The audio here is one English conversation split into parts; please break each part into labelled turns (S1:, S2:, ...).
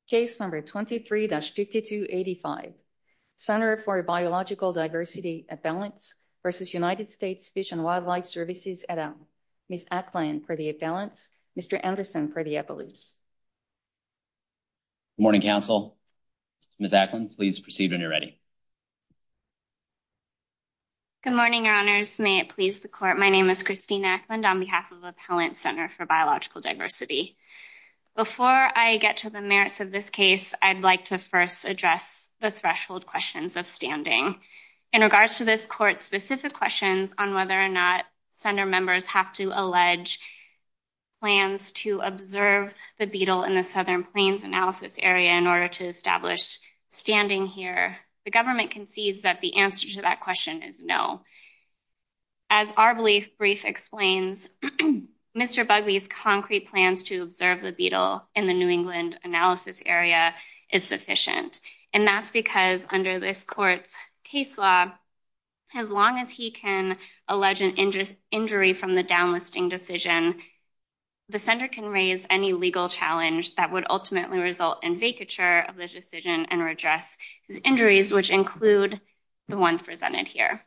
S1: Case number 23-5285, Center for Biological Diversity Appellants versus United States Fish and Wildlife Services et al. Ms. Ackland for the appellants, Mr. Anderson for the appellees.
S2: Good morning, counsel. Ms. Ackland, please proceed when you're ready.
S3: Good morning, Your Honors. May it please the court. My name is Christine Ackland on behalf of Appellant Center for Biological Diversity. Before I get to the merits of this case, I'd like to first address the threshold questions of standing. In regards to this court's specific questions on whether or not center members have to allege plans to observe the beetle in the Southern Plains analysis area in order to establish standing here, the government concedes that the answer to that question is no. As our brief explains, Mr. Bugby's concrete plans to observe the beetle in the New England analysis area is sufficient. And that's because under this court's case law, as long as he can allege an injury from the downlisting decision, the center can raise any legal challenge that would ultimately result in vacature of the decision and redress his injuries, which include the ones presented here.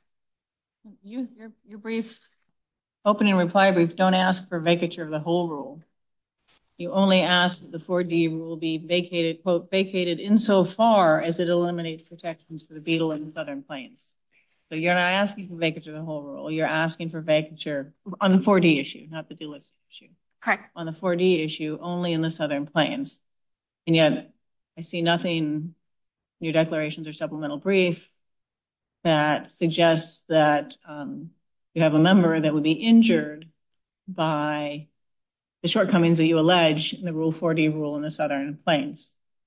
S4: Your brief, opening reply brief, don't ask for vacature of the whole rule. You only ask that the 4D rule be vacated, quote, vacated insofar as it eliminates protections for the beetle in the Southern Plains. So you're not asking for vacature of the whole rule. You're asking for vacature on the 4D issue, not the delisting issue.
S3: Correct.
S4: On the 4D issue, only in the Southern Plains. And yet I see nothing in your declarations or supplemental brief that suggests that you have a member that would be injured by the shortcomings that you allege in the Rule 4D rule in the Southern Plains.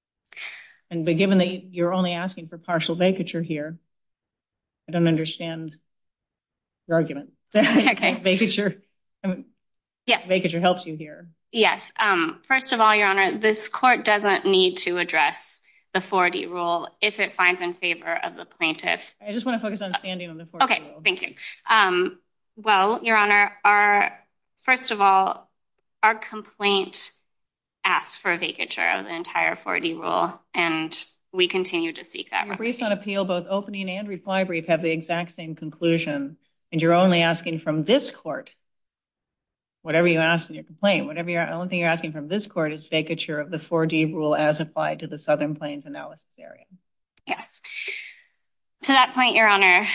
S4: But given that you're only asking for partial vacature here, I don't understand your argument.
S3: Okay.
S4: Vacature,
S3: yes.
S4: Vacature helps you here.
S3: Yes. First of all, Your Honor, this court doesn't need to address the 4D rule if it finds in favor of the plaintiff.
S4: I just want to focus on standing on the 4D rule.
S3: Okay, thank you. Well, Your Honor, first of all, our complaint asks for a vacature of the entire 4D rule, and we continue to seek that.
S4: Your briefs on appeal, both opening and reply brief, have the exact same conclusion, and you're only asking from this court, whatever you ask in your complaint, the only thing you're asking from this court is vacature of the 4D rule as applied to the Southern Plains analysis area. Yes.
S3: To that point, Your Honor.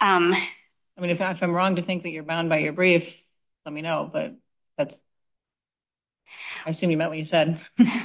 S4: I mean, if I'm wrong to think that you're bound by your brief, let me know, but I assume you meant what you said.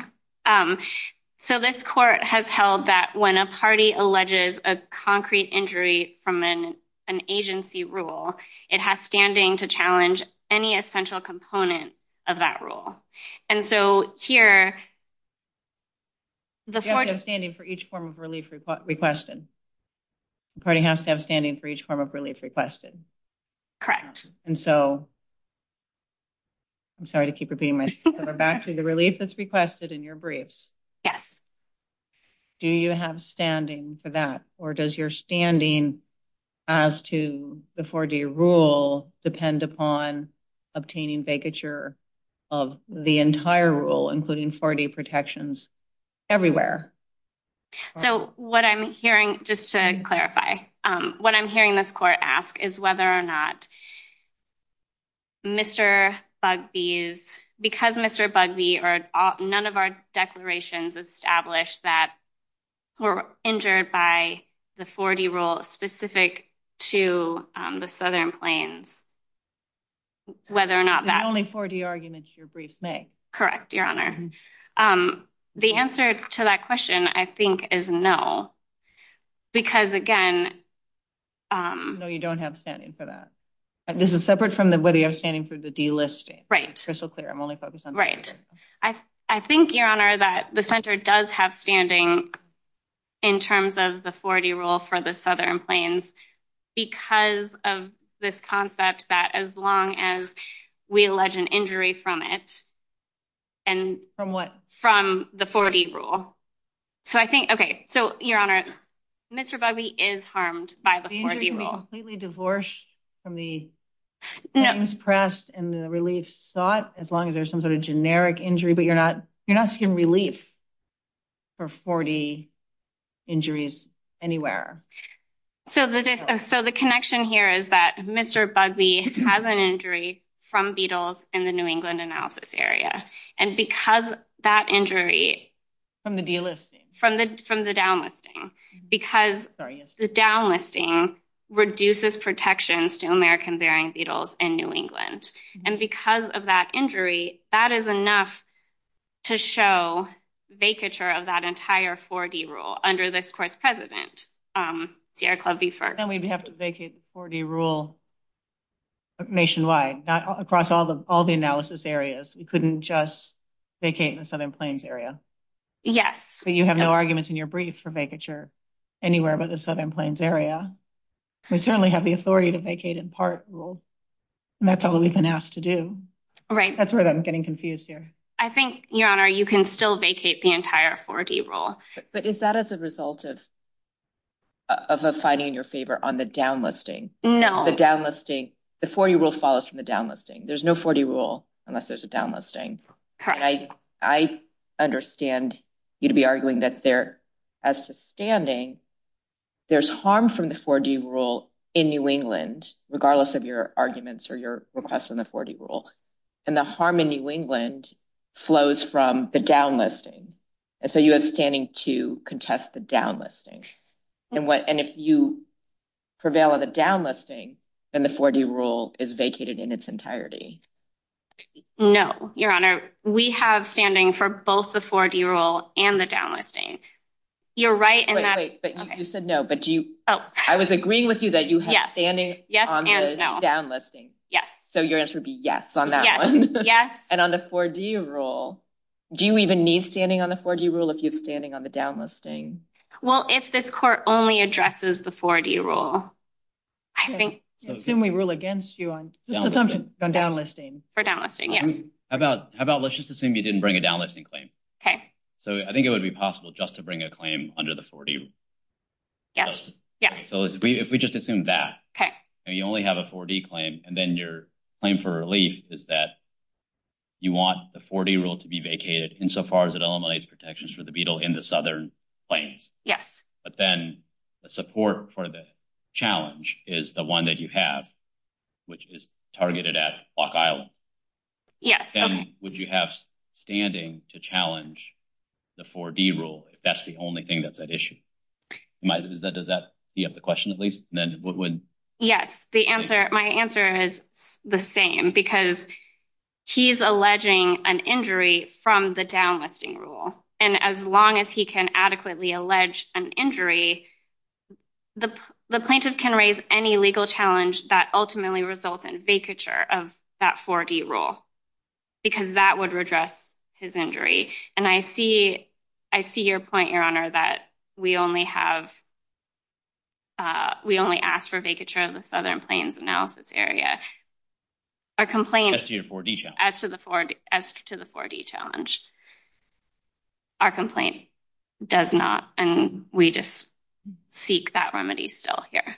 S3: So this court has held that when a party alleges a concrete injury from an agency rule, it has standing to challenge any essential component of that rule. And so here,
S4: you have to have standing for each form of relief requested. The party has to have standing for each form of relief requested.
S3: Correct.
S4: And so, I'm sorry to keep repeating myself, but we're back to the relief that's requested in your briefs.
S3: Yes.
S4: Do you have standing for that? Or does your standing as to the 4D rule depend upon obtaining vacature of the entire rule, including 4D protections everywhere?
S3: So what I'm hearing, just to clarify, what I'm hearing this court ask is whether or not Mr. Bugby's, because Mr. Bugby or none of our declarations established that we're injured by the 4D rule specific to the Southern Plains, whether or not that.
S4: The only 4D arguments your briefs make.
S3: Correct, Your Honor. The answer to that question, I think, is no. Because again...
S4: No, you don't have standing for that. This is separate from whether you have standing for the delisting.
S3: Right.
S4: Crystal clear. I'm only focused on...
S3: Right. I think, Your Honor, that the center does have standing in terms of the 4D rule for the Southern Plains because of this concept that as long as we allege an injury from it, and
S4: from what?
S3: From the 4D rule. So I think, okay, so Your Honor, Mr. Bugby is harmed by the 4D rule.
S4: The injury can be completely divorced from the claims pressed and the relief sought, as long as there's some sort of generic injury, but you're not seeking relief for 4D injuries anywhere.
S3: So the connection here is that Mr. Bugbee has an injury from beetles in the New England analysis area. And because that injury...
S4: From the delisting.
S3: From the downlisting. Because the downlisting reduces protections to American burying beetles in New England. And because of that injury, that is enough to show vacature of that entire 4D rule under this court's precedent, Sierra Club v. FERC.
S4: Then we'd have to vacate the 4D rule nationwide, not across all the analysis areas. We couldn't just vacate in the Southern Plains area.
S3: Yes.
S4: But you have no arguments in your brief for vacature anywhere but the Southern Plains area. We certainly have the authority to vacate in part rule. And that's all that we've been asked to do.
S3: Right.
S4: That's where I'm getting confused here.
S3: I think, Your Honor, you can still vacate the entire 4D rule.
S5: But is that as a result of a finding in your favor on the downlisting?
S3: No.
S5: The downlisting, the 4D rule follows from the downlisting. There's no 4D rule unless there's a downlisting.
S3: Correct.
S5: And I understand you to be arguing that as to standing, there's harm from the 4D rule in New England, regardless of your arguments or your requests on the 4D rule. And the harm in New England flows from the downlisting. And so you have standing to contest the downlisting. And if you prevail on the downlisting, then the 4D rule is vacated in its entirety.
S3: No, Your Honor. We have standing for both the 4D rule and the downlisting. You're right in that.
S5: Wait, but you said no. But I was agreeing with you that you have standing on the downlisting.
S3: Yes.
S5: So your answer would be yes on that
S3: one. Yes.
S5: And on the 4D rule, do you even need standing on the 4D rule if you have standing on the downlisting?
S3: Well, if this court only addresses the 4D rule, I think...
S4: So assume we rule against you on assumption on downlisting.
S3: For downlisting, yes.
S2: How about let's just assume you didn't bring a downlisting claim.
S3: Okay.
S2: So I think it would be possible just to bring a claim under the 4D rule.
S3: Yes. Yes.
S2: So if we just assume that,
S3: okay,
S2: and you only have a 4D claim, and then your claim for relief is that you want the 4D rule to be vacated insofar as it eliminates protections for the beetle in the Southern Plains.
S3: Yes.
S2: But then the support for the challenge is the one that you have, which is targeted at Block Island.
S3: Yes.
S2: Then would you have standing to challenge the 4D rule if that's the only thing that's at issue? Does that tee up the question at least? And then what would...
S3: Yes. My answer is the same because he's alleging an injury from the downlisting rule. And as long as he can adequately allege an injury, the plaintiff can raise any legal challenge that ultimately results in vacature of that 4D rule because that would redress his injury. And I see your point, Your Honor, that we only ask for vacature of the Southern Plains analysis area. Our complaint
S2: as to your 4D challenge.
S3: As to the 4D challenge. Our complaint does not, and we just seek that remedy still here.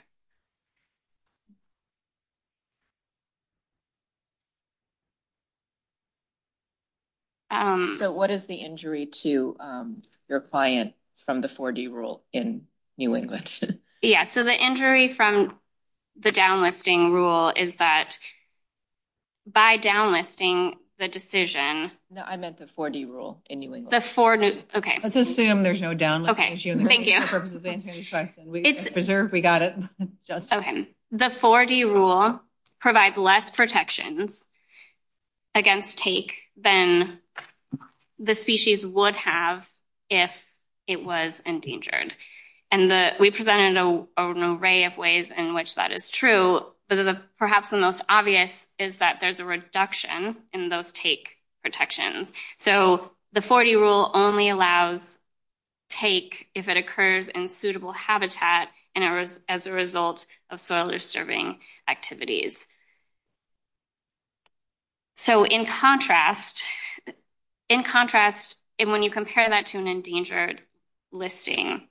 S5: So what is the injury to your client from the 4D rule in New England?
S3: Yeah, so the injury from the downlisting rule is that by downlisting the decision...
S5: No, I meant the 4D rule in New England.
S3: Okay.
S4: Let's assume there's no downlisting issue.
S3: Thank you.
S4: For the purpose of answering the question. It's preserved, we got it.
S3: Okay. The 4D rule provides less protections against take than the species would have if it was endangered. And we presented an array of ways in which that is true, but perhaps the most obvious is that there's a reduction in those take protections. So the 4D rule only allows take if it occurs in suitable habitat and as a result of soil disturbing activities. So in contrast, and when you compare that to an endangered listing,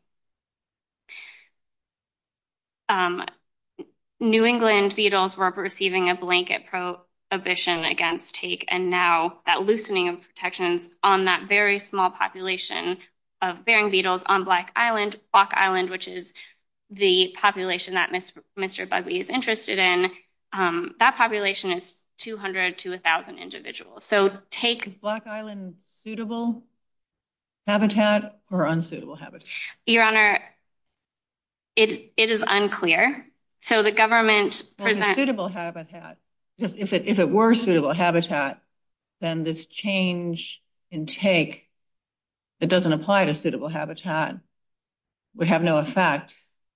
S3: New England beetles were receiving a blanket prohibition against take, and now that loosening of protections on that very small population of bearing beetles on Block Island, which is the population that Mr. Bugbee is interested in. That population is 200 to 1,000 individuals. So
S4: Is Block Island suitable habitat or unsuitable habitat?
S3: Your Honor, it is unclear. So the government presents
S4: suitable habitat. Just if it were suitable habitat, then this change in take that doesn't apply to suitable habitat would have no effect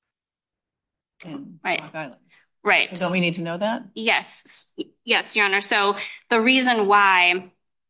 S4: in Block Island.
S3: Right.
S4: Don't we need to know that?
S3: Yes, Your Honor. So the reason why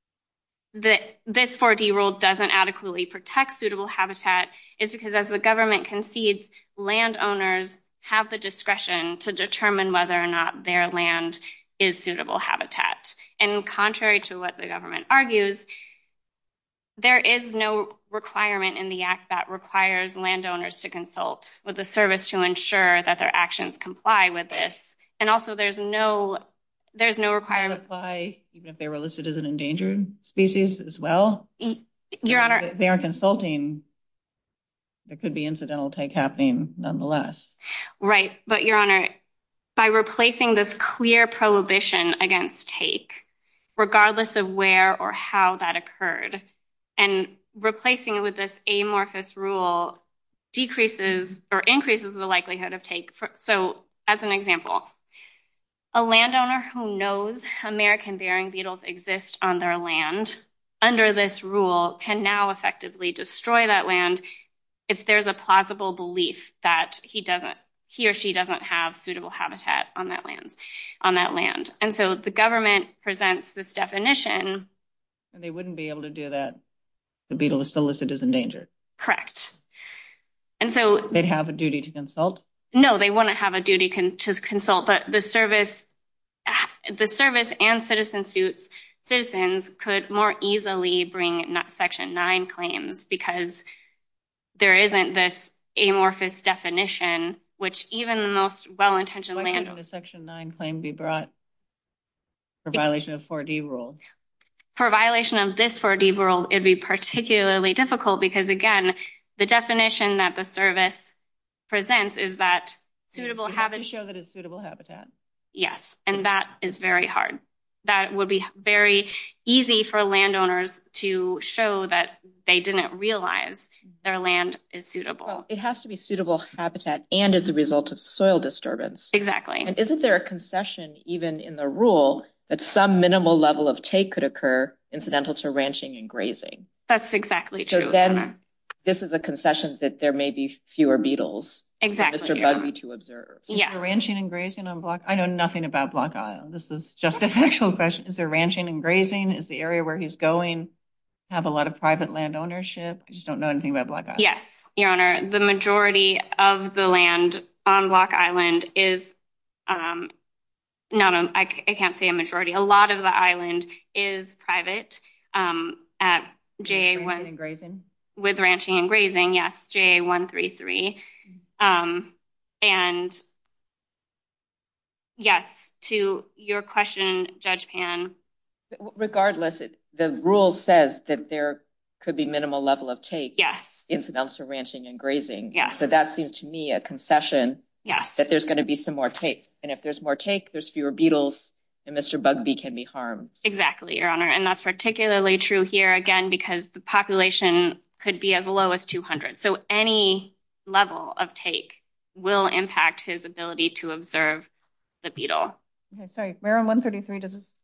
S3: this 4D rule doesn't adequately protect suitable habitat is because, as the government concedes, landowners have the discretion to determine whether or not their land is suitable habitat. And contrary to what the government argues, there is no requirement in the Act that requires landowners to consult with the service to ensure that their actions comply with this. And also, there's no requirement.
S4: Apply even if they were listed as an endangered species as well?
S3: Your Honor,
S4: they aren't consulting. There could be incidental take happening nonetheless.
S3: Right. But Your Honor, by replacing this clear prohibition against take, regardless of where or how that occurred, and replacing it with this amorphous rule decreases or increases the likelihood of take. So, as an example, a landowner who knows American bearing beetles exist on their land under this rule can now effectively destroy that land if there's a plausible belief that he or she doesn't have suitable habitat on that land. And so the government presents this definition.
S4: And they wouldn't be able to do that. The beetle is still listed as endangered.
S3: Correct. And so
S4: they'd have a duty to consult?
S3: No, they wouldn't have a duty to consult, but the service and citizens could more easily bring Section 9 claims because there isn't this amorphous definition, which even the most well-intentioned
S4: landowner. Why couldn't a Section 9 claim be brought for violation of 4D rule?
S3: For violation of this 4D rule, it'd be particularly difficult because, again, the definition that the service presents is that suitable habitat.
S4: You have to show that it's suitable habitat.
S3: Yes, and that is very hard. That would be very easy for landowners to show that they didn't realize their land is suitable.
S5: Well, it has to be suitable habitat and as a result of soil disturbance.
S3: Exactly.
S5: And isn't there a concession even in the rule that some minimal level of take could occur incidental to ranching and grazing?
S3: That's exactly true.
S5: So then this is a concession that there may be fewer beetles for Mr. Bugbee to observe.
S3: Yes.
S4: Is there ranching and grazing on Block? I know nothing about Block Island. This is just a factual question. Is there ranching and grazing? Is the area where he's going have a lot of private land ownership? I just don't know anything about Block Island.
S3: Yes, Your Honor. The majority of the land on Block Island is I can't say a majority. A lot of the island is private at JA1.
S4: Ranching and grazing?
S3: With ranching and grazing, yes, JA133. And yes, to your question, Judge Pan.
S5: Regardless, the rule says that there could be minimal level of take.
S3: Yes.
S5: Incidental to ranching and grazing.
S3: Yes.
S5: So that seems to me a concession.
S3: Yes.
S5: That there's going to be some more take. And if there's more take, there's fewer beetles, and Mr. Bugbee can be harmed.
S3: Exactly, Your Honor. And that's particularly true here, again, because the population could be as low as 200. So any level of take will impact his ability to observe the beetle.
S4: Okay, sorry. Where on 133 does this?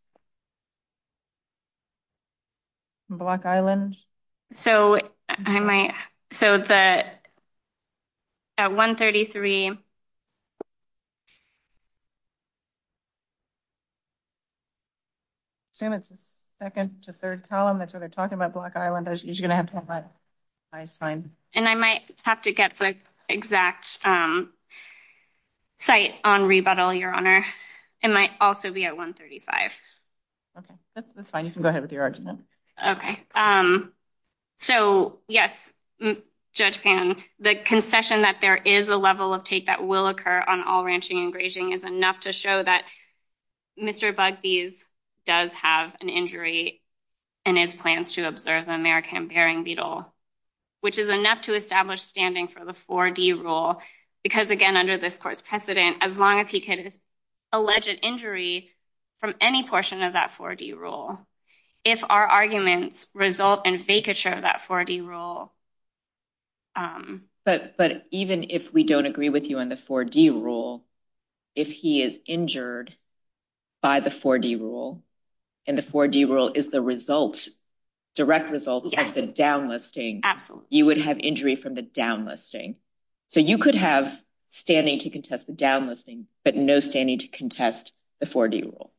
S4: Block Island?
S3: So at 133.
S4: Assume it's the second to third column. That's where they're talking about Block Island. You're just going to have my eyes signed.
S3: And I might have to get the exact site on rebuttal, Your Honor. It might also be at 135.
S4: Okay, that's fine. You can go ahead with your argument.
S3: Okay. So, yes, Judge Pan, the concession that there is a level of take that will occur on all ranching and grazing is enough to show that Mr. Bugbee's does have an injury in his plans to observe the American bearing beetle which is enough to establish standing for the 4D rule. Because again, under this court's precedent, as long as he could allege an injury from any portion of that 4D rule, if our arguments result in vacature of that 4D rule.
S5: But even if we don't agree with you on the 4D rule, if he is injured by the 4D rule, and the 4D rule is the direct result of the downlisting,
S3: absolutely,
S5: you would have injury from the downlisting. So you could have standing to contest the downlisting, but no standing to contest the 4D rule.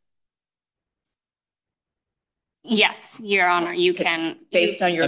S3: Yes, Your Honor, you can.
S5: Based on your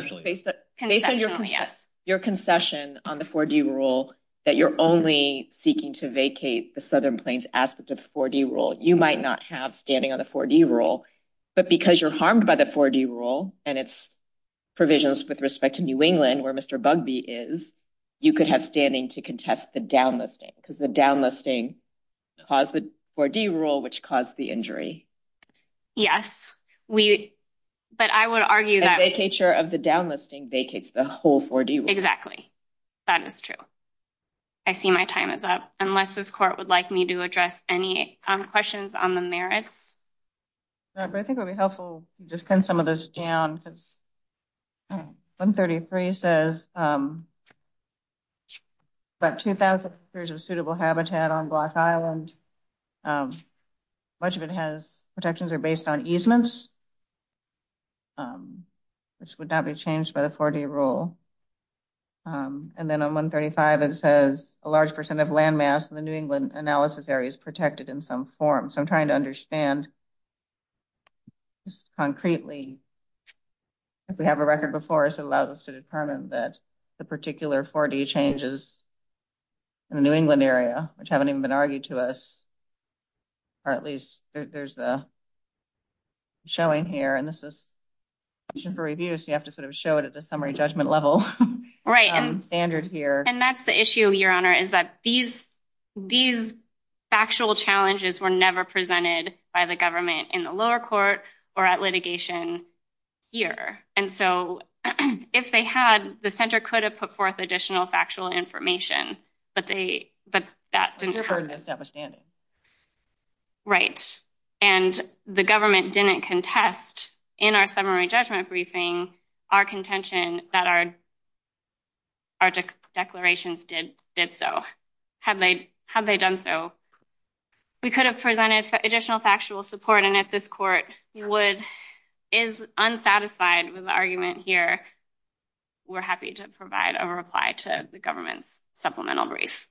S5: concession on the 4D rule, that you're only seeking to vacate the Southern Plains aspect of the 4D rule, you might not have standing on the 4D rule, but because you're harmed by the 4D rule and its provisions with respect to New England, where Mr. Bugbee is, you could have standing to contest the downlisting, because the downlisting caused the 4D rule, which caused the injury.
S3: Yes, but I would argue that
S5: vacature of the downlisting vacates the whole 4D rule.
S3: Exactly. That is true. I see my time is up. Unless this court would like me to address any questions on the merits.
S4: But I think it would be helpful to just pin some of this down, because 133 says about 2,000 acres of suitable habitat on Block Island. Much of it has protections are based on easements, which would not be changed by the 4D rule. And then on 135, it says a large percent of landmass in the New England analysis area is protected in some form. So I'm trying to understand just concretely, if we have a record before us, it allows us to determine that the particular 4D changes in the New England area, which haven't even been argued to us, or at least there's the showing here, and this is for review, so you have to sort of show it at a summary judgment level.
S3: Right. And
S4: standard here.
S3: And that's the issue, Your Honor, is that these factual challenges were never presented by the government in the lower court or at litigation here. And so if they had, the center could have put forth additional factual information, but that didn't happen. Right. And the government didn't contest in our summary judgment briefing our contention that our declarations did so. Had they done so, we could have presented additional factual support. And if this court is unsatisfied with the argument here, we're happy to provide a reply to the government's supplemental brief.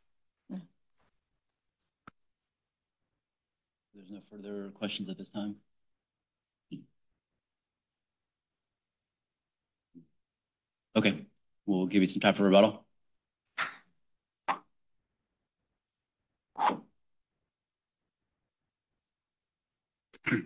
S2: There's no further questions at this time. Okay, we'll give you some time for rebuttal. Mr.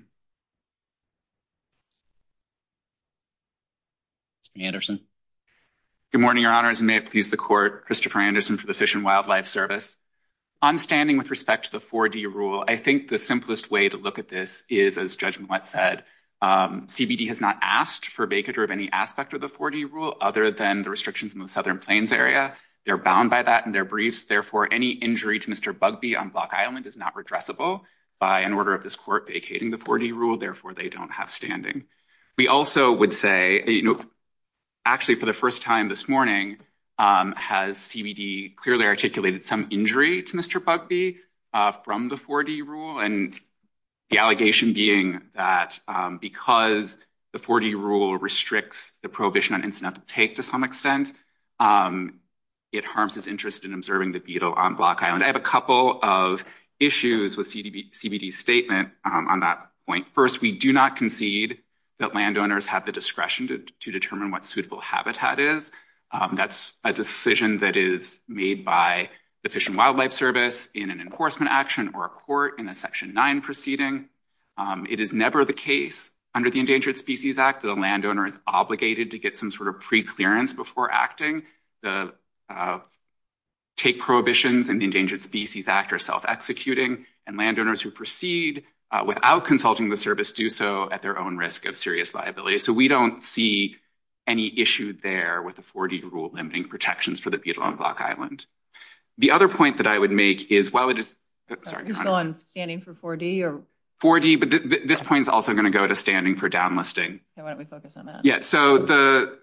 S2: Anderson.
S6: Good morning, Your Honors, and may it please the court, Christopher Anderson for the Fish and Wildlife Service. On standing with respect to the 4D rule, I think the simplest way to look at this is, as Judge Millett said, CBD has not asked for vacatur of any aspect of the 4D rule other than the restrictions in the Southern Plains area. They're bound by that in their briefs. Therefore, any injury to Mr. Bugbee on Block Island is not redressable by an order of this court vacating the 4D rule. Therefore, they don't have standing. We also would say, actually, for the first time this morning, has CBD clearly articulated some injury to Mr. Bugbee from the 4D rule, and the allegation being that because the 4D rule restricts the prohibition on incidental take to some extent, it harms his interest in observing the beetle on Block Island. I have a couple of issues with CBD's statement on that point. First, we do not concede that landowners have the discretion to determine what suitable habitat is. That's a decision that is made by the Fish and Wildlife Service in an enforcement action or a court in a Section 9 proceeding. It is never the case under the Endangered Species Act that a landowner is obligated to get some sort of pre-clearance before acting. The take prohibitions in the Endangered Species Act are self-executing, and landowners who proceed without consulting the service do so at their own risk of serious liability. So we don't see any issue there with the 4D rule limiting protections for the beetle on Block Island. The other point that I would make is while it is...
S4: Sorry, you're still on standing for 4D or...
S6: 4D, but this point is also going to go to standing for downlisting.
S4: Okay, why don't we focus on that?
S6: Yeah, so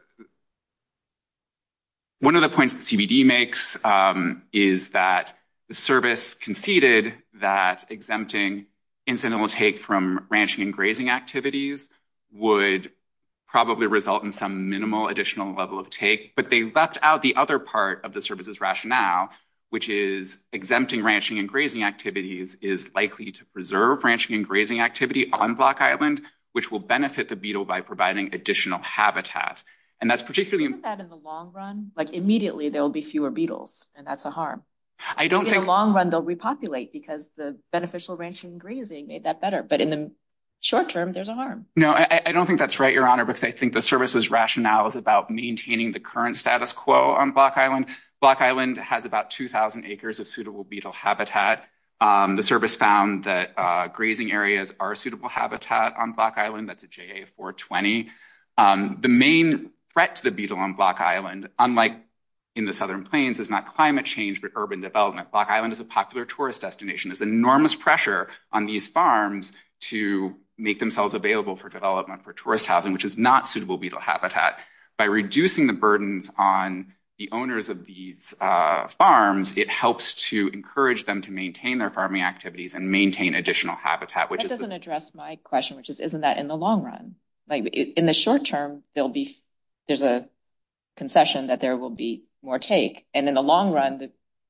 S6: one of the points that CBD makes is that the service conceded that exempting incidental take from ranching and grazing activities would probably result in some minimal additional level of take, but they left out the other part of the service's rationale, which is exempting ranching and grazing activities is likely to preserve ranching and grazing activity on Block Island, which will benefit the beetle by providing additional habitat. And that's particularly...
S5: Isn't that in the long run? Like immediately there will be fewer beetles, and that's a harm.
S6: I don't think...
S5: In the long run, they'll repopulate because the beneficial ranching and grazing made that better. But in the short term, there's a harm.
S6: No, I don't think that's right, Your Honor, because I think the service's rationale is about maintaining the current status quo on Block Island. Block Island has about 2,000 acres of suitable beetle habitat. The service found that grazing areas are suitable habitat on Block Island. That's a JA 420. The main threat to the beetle on Block Island, unlike in the Southern Plains, is not climate change, but urban development. Block Island is a popular tourist destination. There's enormous pressure on these farms to make themselves available for development for tourist housing, which is not suitable beetle habitat. By reducing the burdens on the owners of these farms, it helps to encourage them to maintain their farming activities and maintain additional habitat.
S5: That doesn't address my question, which is, isn't that in the long run? Like in the short term, there's a concession that there will be more take. And in the long run,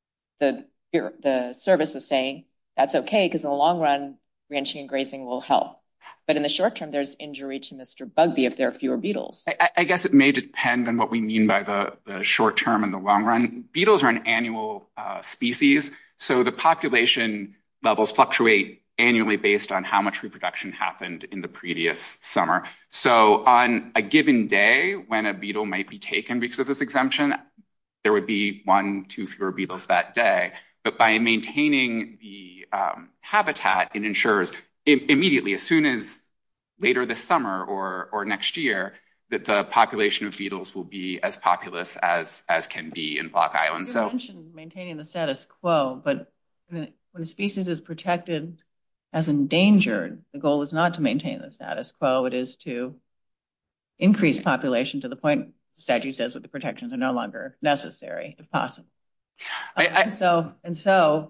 S5: the service is saying that's okay because in the long run, ranching and grazing will help. But in the short term, there's injury to Mr. Bugbee if there are fewer beetles.
S6: I guess it may depend on what we mean by the short term and the long run. Beetles are an annual species, so the population levels fluctuate annually based on how much reproduction happened in the previous summer. So on a given day when a beetle might be taken because of this exemption, there would be 1-2 fewer beetles that day. But by maintaining the habitat, it ensures immediately, as soon as later this summer or next year, that the population of beetles will be as populous as can be in Block Island.
S4: You mentioned maintaining the status quo, but when a species is protected as endangered, the goal is not to maintain the status quo. It is to increase population to the point the statute says where the protections are no longer necessary, if possible. And so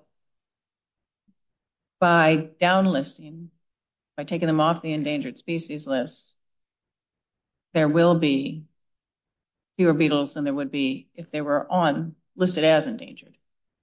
S4: by downlisting, by taking them off the endangered species list, there will be fewer beetles than there would be if they were listed as endangered.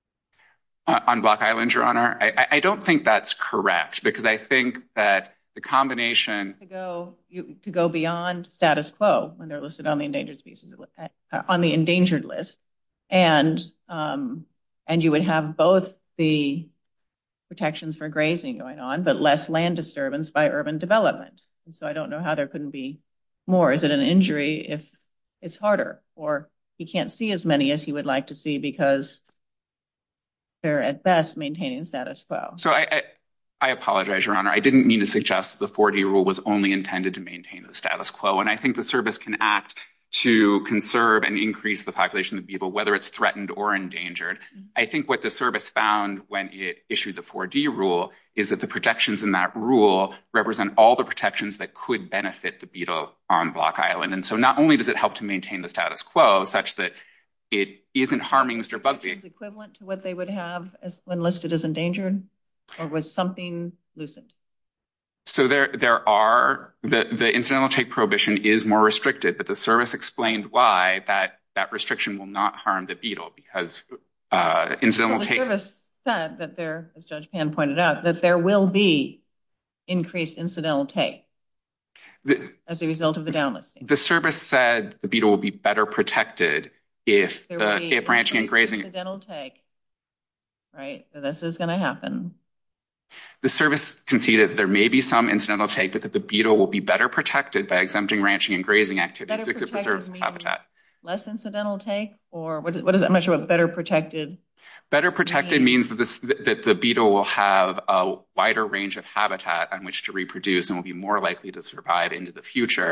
S6: On Block Island, Your Honor, I don't think that's correct, because I think that the combination... To go beyond status quo when they're listed on the endangered species, on the endangered list, and you would have both the protections for grazing going on, but less land disturbance by urban development. And so I don't know how there couldn't be more. Is it an injury if it's harder, or he can't see as many as he would like to see because they're at best maintaining status quo? So I apologize, Your Honor. I didn't mean to suggest that the 4D rule was only intended to maintain the status quo. And I think the service can act to conserve and increase the population of the beetle, whether it's threatened or endangered. I think what the service found when it issued the 4D rule is that the protections in that rule represent all the protections that could benefit the beetle on Block Island. And so not only does it help to maintain the status quo such that it isn't harming Mr. Bugbee.
S4: Is equivalent to what they would have when listed as endangered, or was something loosened?
S6: So there are, the incidental take prohibition is more restricted, but the service explained why that restriction will not harm the beetle, because incidental take...
S4: The service said that there, as Judge Pan pointed out, that there will be increased incidental take as a result of the downlisting.
S6: The service said the beetle will be better protected if ranching and grazing...
S4: Incidental take, right? This is going to happen.
S6: The service conceded that there may be some incidental take, but that the beetle will be better protected by exempting ranching and grazing activities because it preserves habitat.
S4: Less incidental take, or what is that? I'm not sure what better protected.
S6: Better protected means that the beetle will have a wider range of habitat on which to reproduce and will be more likely to survive into the future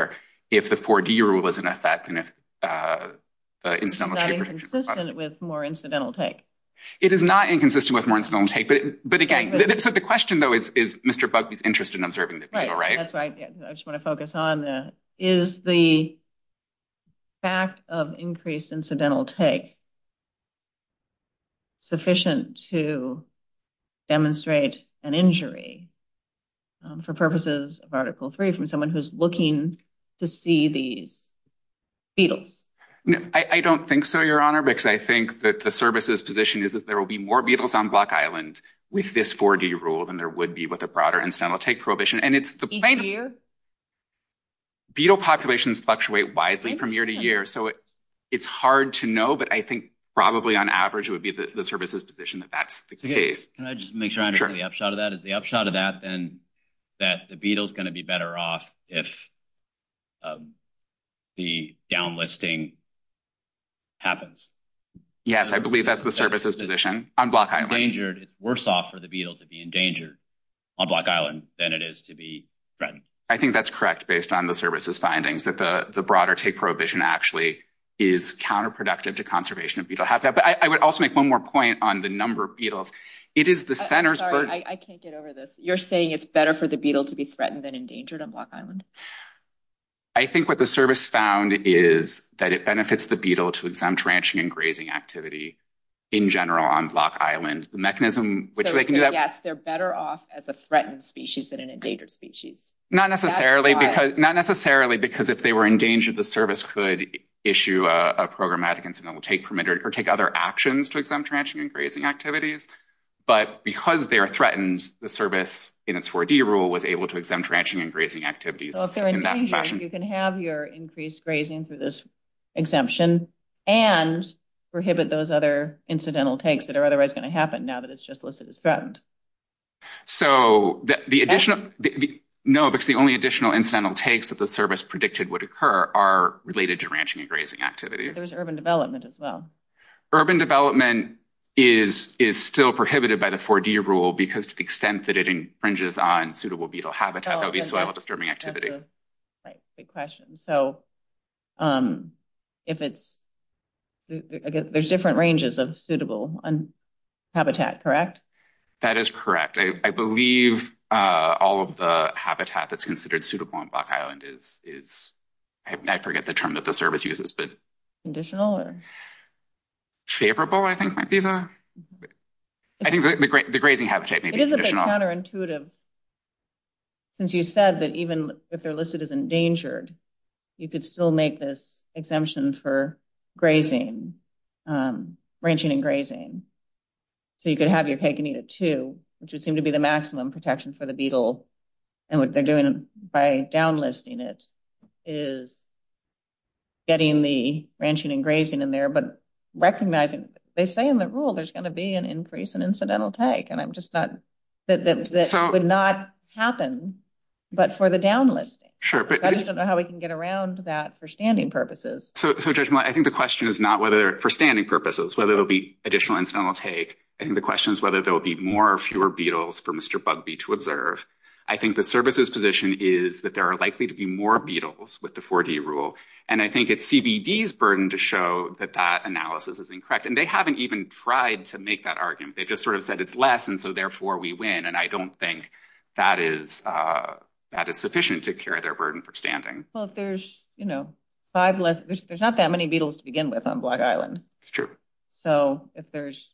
S6: if the 4D rule is in effect and if the incidental take
S4: protection is inconsistent with more incidental take.
S6: It is not inconsistent with more incidental take, but again, so the question though is Mr. Bugbey's interest in observing the beetle, right?
S4: That's right. I just want to focus on is the fact of increased incidental take sufficient to demonstrate an injury for purposes of Article 3 from someone who's looking to see these beetles?
S6: No, I don't think so, Your Honor, because I think that the service's position is that there will be more beetles on Block Island with this 4D rule than there would be with a broader incidental take prohibition. And it's the plaintiff.
S4: Each year?
S6: Beetle populations fluctuate widely from year to year, so it's hard to know, but I think probably on average it would be the service's position that that's the case.
S2: Can I just make sure I understand the upshot of that? Is the upshot of that then that the beetle's going to be better off if the downlisting happens?
S6: Yes, I believe that's the service's position on Block Island.
S2: It's worse off for the beetle to be endangered on Block Island than it is to be threatened.
S6: I think that's correct based on the service's findings, that the broader take prohibition actually is counterproductive to conservation of beetle habitat. But I would also make one more point on the number of beetles. It is the center's burden.
S5: I can't get over this. You're saying it's better for the beetle to be threatened than endangered on Block Island?
S6: I think what the service found is that it benefits the beetle to exempt ranching and grazing activity in general on Block Island. The mechanism which they can do that.
S5: Yes, they're better off as a threatened species than an endangered species.
S6: Not necessarily because if they were endangered, the service could issue a programmatic incidental take permit or take other actions to exempt ranching and grazing activities. But because they are threatened, the service in its 4D rule was able to exempt ranching and grazing activities
S4: so if they're
S6: in that
S4: endangered,
S6: fashion.
S4: You can have your increased grazing through this exemption and prohibit those other incidental takes that are otherwise going to happen now that it's just listed as threatened.
S6: So the additional, no, because the only additional incidental takes that the service predicted would occur are related to ranching and grazing activities.
S4: There's urban development as well.
S6: Urban development is still prohibited by the 4D rule because to the extent that it infringes on suitable beetle habitat, that would be soil disturbing activity.
S4: That's a big question. So if it's, I guess there's different ranges of suitable habitat, correct?
S6: That is correct. I believe all of the habitat that's considered suitable on Block Island is I forget the term that the service uses, but
S4: conditional or
S6: favorable, I think might be I think the grazing habitat may be conditional.
S4: It is a bit counterintuitive since you said that even if they're listed as endangered, you could still make this exemption for grazing, ranching and grazing. So you could have your cake and eat it too, which would seem to be the maximum protection for the beetle. And what they're doing by downlisting it is getting the ranching and grazing in there, but recognizing they say in the rule there's going to be an increase in incidental take, and I'm just not that would not happen, but for the downlisting.
S6: Sure, but
S4: I just don't know how we can get around that for standing purposes.
S6: So Judge Millett, I think the question is not whether for standing purposes whether there'll be additional incidental take. I think the question is whether there will be more or fewer beetles for Mr. Bugbee to observe. I think the service's position is that there are likely to be more beetles with the 4D rule. And I think it's CBD's burden to show that that analysis is incorrect. And they haven't even tried to make that argument. They just sort of said it's less, and so therefore we win. And I don't think that is sufficient to carry their burden for standing.
S4: Well, if there's, 5 less, there's not that many beetles to begin with on Block Island.
S6: It's true.
S4: So if there's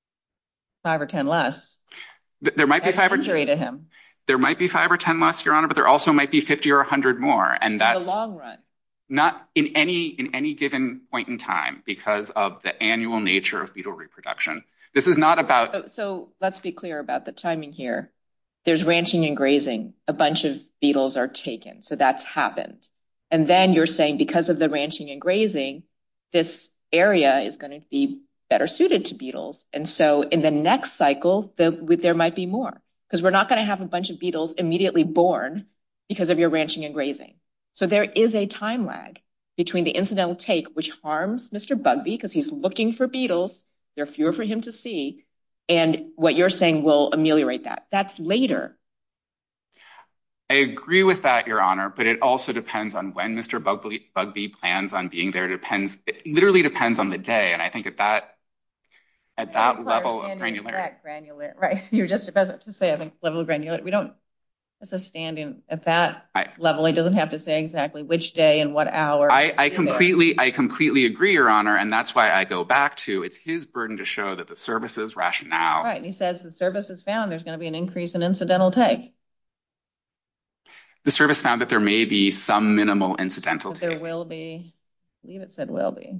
S4: 5 or 10 less,
S6: there might be 5 or
S4: injury to him.
S6: There might be 5 or 10 less, Your Honor, but there also might be 50 or 100 more. And that's
S5: in the long run.
S6: Not in any given point in time because of the annual nature of beetle reproduction. This is not about.
S5: So let's be clear about the timing here. There's ranching and grazing. A bunch of beetles are taken. So that's happened. And then you're saying because of the ranching and grazing, this area is going to be better suited to beetles. And so in the next cycle, there might be more. Because we're not going to have a bunch of beetles immediately born because of your ranching and grazing. So there is a time lag between the incidental take, which harms Mr. Bugbee because he's looking for beetles. There are fewer for him to see. And what you're saying will ameliorate that. That's later.
S6: I agree with that, Your Honor, but it also depends on when Mr. Bugbee plans on being there. It literally depends on the day. And I think at that level of granularity.
S4: Right. You're just about to say, I think, level of granularity. We don't, as a standing at that level, he doesn't have to say exactly which day and what hour.
S6: I completely agree, Your Honor. And that's why I go back to it's his burden to show that the service's rationale.
S4: Right. And he says the service has found there's going to be an increase in incidental take.
S6: The service found that there may be some minimal incidental take.
S4: There will be. I believe it said will be.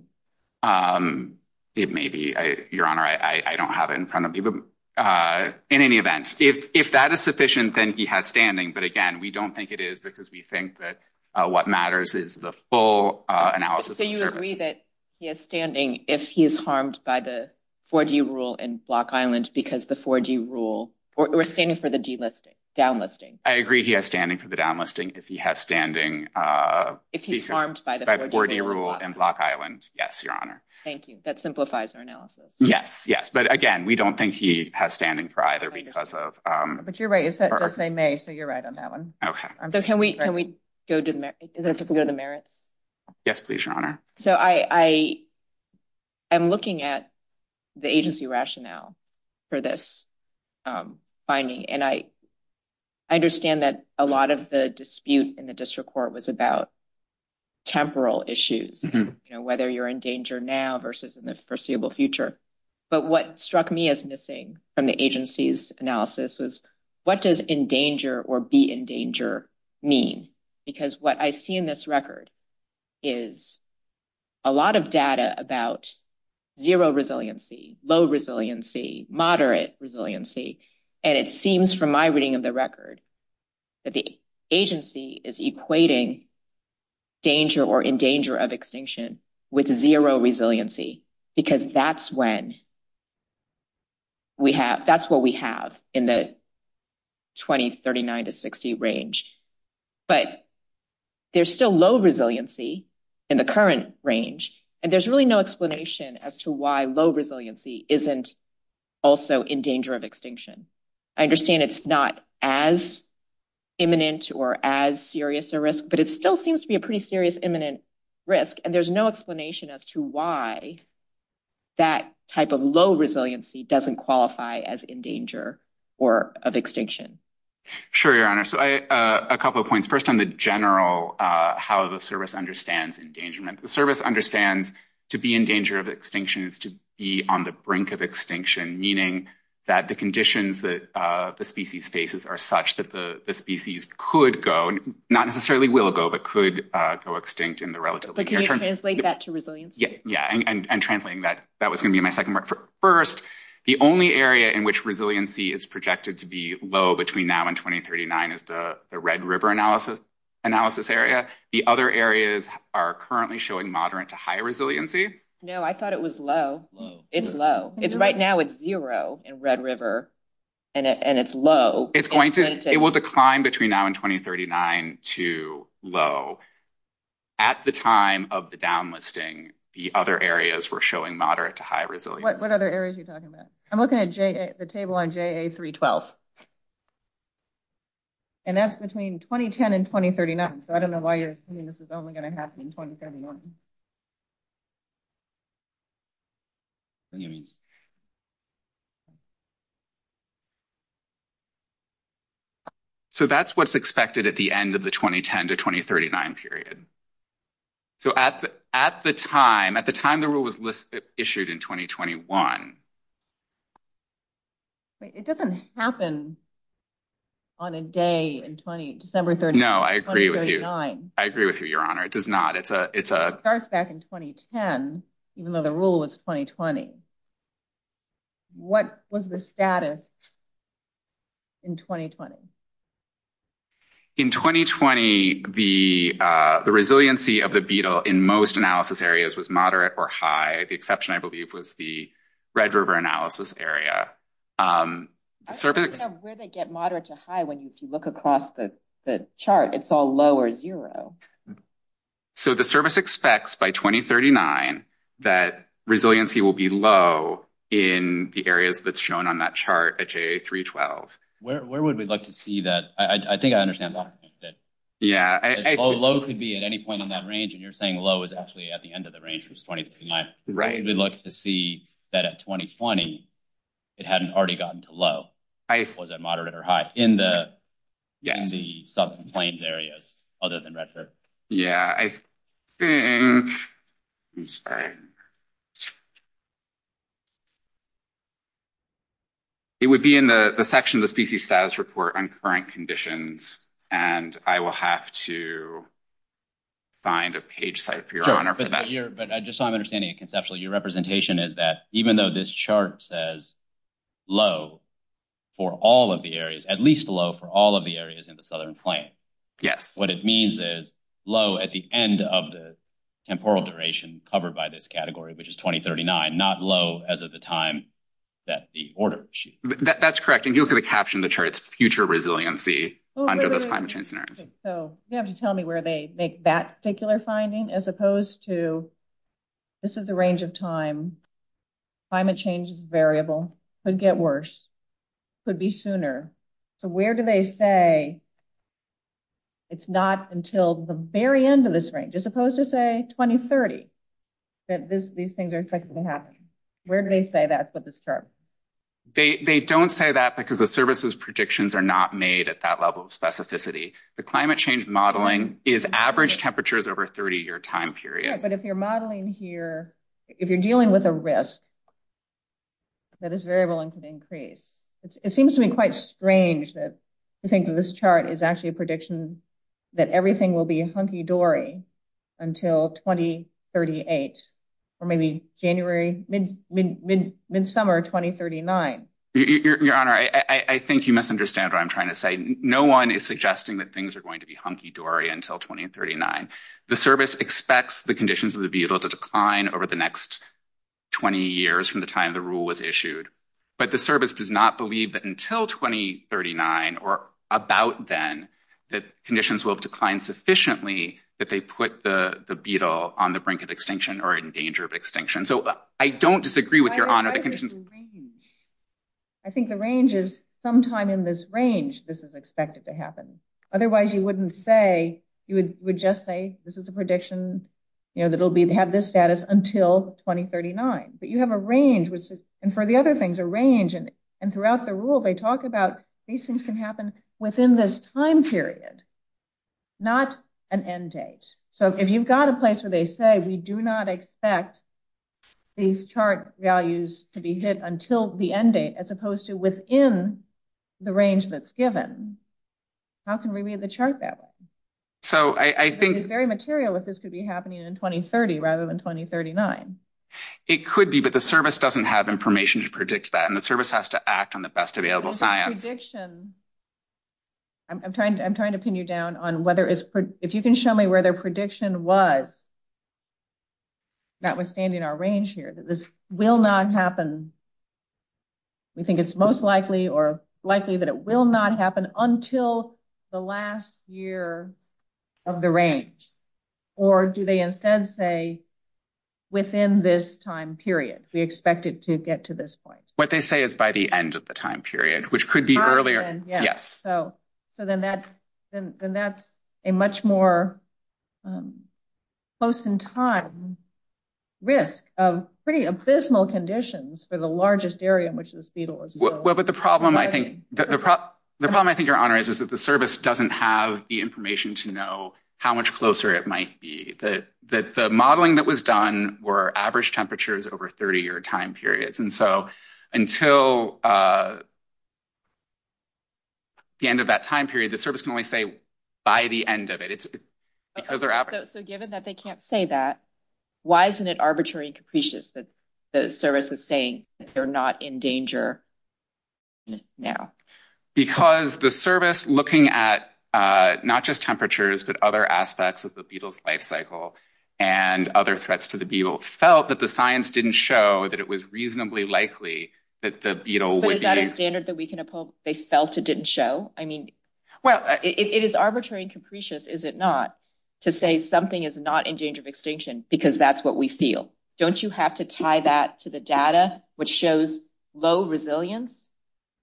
S6: It may be, Your Honor. I don't have it in front of me. But in any event, if that is sufficient, then he has standing. But again, we don't think it is because we think that what matters is the full analysis of the service.
S5: So you agree that he has standing if he is harmed by the 4D rule in Block Island because the 4D rule, or standing for the delisting. Downlisting.
S6: I agree he has standing for the downlisting if he has standing.
S5: If he's harmed by the
S6: 4D rule in Block Island. Yes, Your Honor.
S5: Thank you. That simplifies our analysis.
S6: Yes. But again, we don't think he has standing for either because of.
S4: But you're right. It does say may, so you're right on that one.
S6: Okay.
S5: So can we go to the merits? Is it if we go to the merits?
S6: Yes, please, Your Honor.
S5: So I am looking at the agency rationale for this finding, and I understand that a lot of the dispute in the district court was about temporal issues, whether you're in danger now versus in the foreseeable future. But what struck me as missing from the agency's analysis was what does in danger or be in danger mean? Because what I see in this record is a lot of data about zero resiliency, low resiliency, moderate resiliency. And it seems from my reading of the record that the agency is equating danger or in danger of extinction with zero resiliency, because that's what we have in the 2039 to 60 range. But there's still low resiliency in the current range. And there's really no explanation as to why low resiliency isn't also in danger of extinction. I understand it's not as imminent or as serious a risk, but it still seems to be a pretty serious imminent risk. And there's no explanation as to why that type of low resiliency doesn't qualify as in danger or of extinction.
S6: Sure, Your Honor. So a couple of points. First, on the general, how the service understands endangerment. The service understands to be in danger of extinction is to be on the brink of extinction, meaning that the conditions that the species faces are such that the species could go, not necessarily will go, but could go extinct in the relatively near term.
S5: But can you translate that to resiliency?
S6: Yeah, and translating that was going to be my second part. First, the only area in which resiliency is projected to be low between now and 2039 is the Red River analysis area. The other areas are currently showing moderate to high resiliency.
S5: No, I thought it was low. It's low. It's right now it's zero in Red River, and it's low.
S6: It will decline between now and 2039 to low. At the time of the downlisting, the other areas were showing moderate to high resilience.
S4: What other areas are you talking about? I'm looking at the table on JA 312. And that's between 2010 and 2039. So I don't know why you're thinking this is only going to happen in 2031.
S6: So that's what's expected at the end of the 2010 to 2039 period. So at the time the rule was issued in 2021.
S4: Wait, it doesn't happen on a day in December 30th.
S6: No, I agree with you. I agree with you, Your Honor. It does not. It
S4: starts back in 2010, even though the rule was 2020. What was the status in 2020?
S6: In 2020, the resiliency of the beetle in most analysis areas was moderate or high. The exception, I believe, was the Red River analysis area.
S5: I don't know where they get moderate to high when if you look across the chart, it's all low or zero.
S6: So the service expects by 2039 that resiliency will be low in the areas that's shown on that chart at JA 312.
S2: Where would we like to see that? I think I understand that.
S6: Yeah.
S2: Low could be at any point in that range, and you're saying low is actually at the end of the range, which is 2039.
S6: Right.
S2: We'd look to see that at 2020, it hadn't already gotten to low. Was it moderate or high in the southern plains areas other than Redford?
S6: Yeah, I think. I'm sorry. It would be in the section of the species status report on current conditions, and I will have to find a page site for your honor for that.
S2: But just so I'm understanding it conceptually, your representation is that even though this chart says low for all of the areas, at least low for all of the areas in the southern plain.
S6: Yes.
S2: What it means is low at the end of the temporal duration covered by this category, which is 2039, not low as of the time that the order issued.
S6: That's correct. And you look at the caption of the chart, it's future resiliency under those climate change scenarios.
S4: So you have to tell me where they make that particular finding as opposed to this is the range of time. Climate change is variable, could get worse, could be sooner. So where do they say it's not until the very end of this range, as opposed to say 2030, that these things are expected to happen? Where do they say that's what this chart?
S6: They don't say that because the service's predictions are not made at that level of specificity. The climate change modeling is average temperatures over 30-year time periods.
S4: Yeah, but if you're modeling here, if you're dealing with a risk that is variable and could increase, it seems to me quite strange that you think that this chart is actually a prediction that everything will be hunky-dory until 2038. Or maybe January, midsummer 2039.
S6: Your Honor, I think you misunderstand what I'm trying to say. No one is suggesting that things are going to be hunky-dory until 2039. The service expects the conditions of the beetle to decline over the next 20 years from the time the rule was issued. But the service does not believe that until 2039 or about then, that conditions will have declined sufficiently that they put the beetle on the brink of extinction or in danger of extinction. So I don't disagree with your Honor. The conditions.
S4: I think the range is sometime in this range this is expected to happen. Otherwise, you wouldn't say, you would just say this is a prediction, that it'll have this status until 2039. But you have a range, and for the other things, a range, and throughout the rule, they talk about these things can happen within this time period, not an end date. So if you've got a place where they say we do not expect these chart values to be hit until the end date, as opposed to within the range that's given, how can we read the chart that way?
S6: So I think
S4: it's very material if this could be happening in 2030 rather than 2039.
S6: It could be, but the service doesn't have information to predict that, and the service has to act on the best available science.
S4: Prediction. I'm trying to pin you down on whether if you can show me where their prediction was, notwithstanding our range here, that this will not happen. We think it's most likely or likely that it will not happen until the last year of the range. Or do they instead say within this time period, we expect it to get to this point?
S6: What they say is by the end of the time period, which could be earlier. Yes.
S4: So then that's a much more close in time risk of pretty abysmal conditions for the largest area in which this beetle is.
S6: But the problem, I think, the problem I think, Your Honor, is that the service doesn't have the information to know how much closer it might be. That the modeling that was done were average temperatures over 30-year time periods, and so until the end of that time period, the service can only say by the end of it. It's because they're average.
S5: So given that they can't say that, why isn't it arbitrary and capricious that the service is saying that they're not in danger now?
S6: Because the service, looking at not just temperatures, but other aspects of the beetle's life cycle and other threats to the beetle, felt that the science didn't show that it was reasonably likely that the beetle would be.
S5: But is that a standard that we can uphold? They felt it didn't show? I mean, well, it is arbitrary and capricious, is it not, to say something is not in danger of extinction because that's what we feel? Don't you have to tie that to the data, which shows low resilience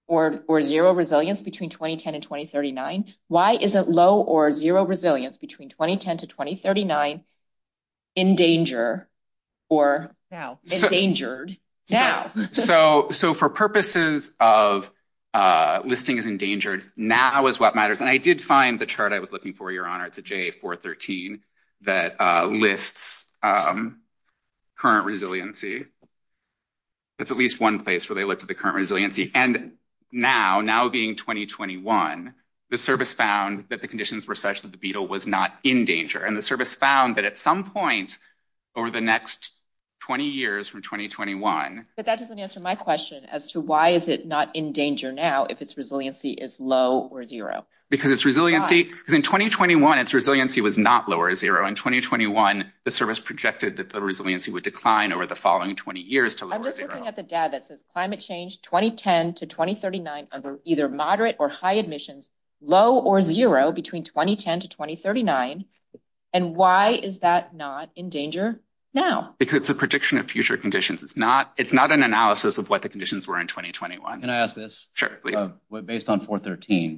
S5: or zero resilience between 2010 and 2039? Why isn't low or zero resilience between 2010 to 2039 in danger or now endangered now?
S6: So for purposes of listing as endangered, now is what matters. And I did find the chart I was looking for, Your Honor. It's a JA413 that lists current resiliency. It's at least one place where they looked at the current resiliency. And now being 2021, the service found that the conditions were such that the beetle was not in danger. And the service found that at some point over the next 20 years from 2021.
S5: But that doesn't answer my question as to why is it not in danger now if its resiliency is low or zero?
S6: Because its resiliency, because in 2021, its resiliency was not low or zero. In 2021, the service projected that the resiliency would decline over the following 20 years to low or zero.
S5: I'm just looking at the data that says climate change 2010 to 2039 under either moderate or high emissions, low or zero between 2010 to 2039. And why is that not in danger now?
S6: Because it's a prediction of future conditions. It's not an analysis of what the conditions were in 2021.
S2: Can I ask this?
S6: Sure, please.
S2: Based on 413,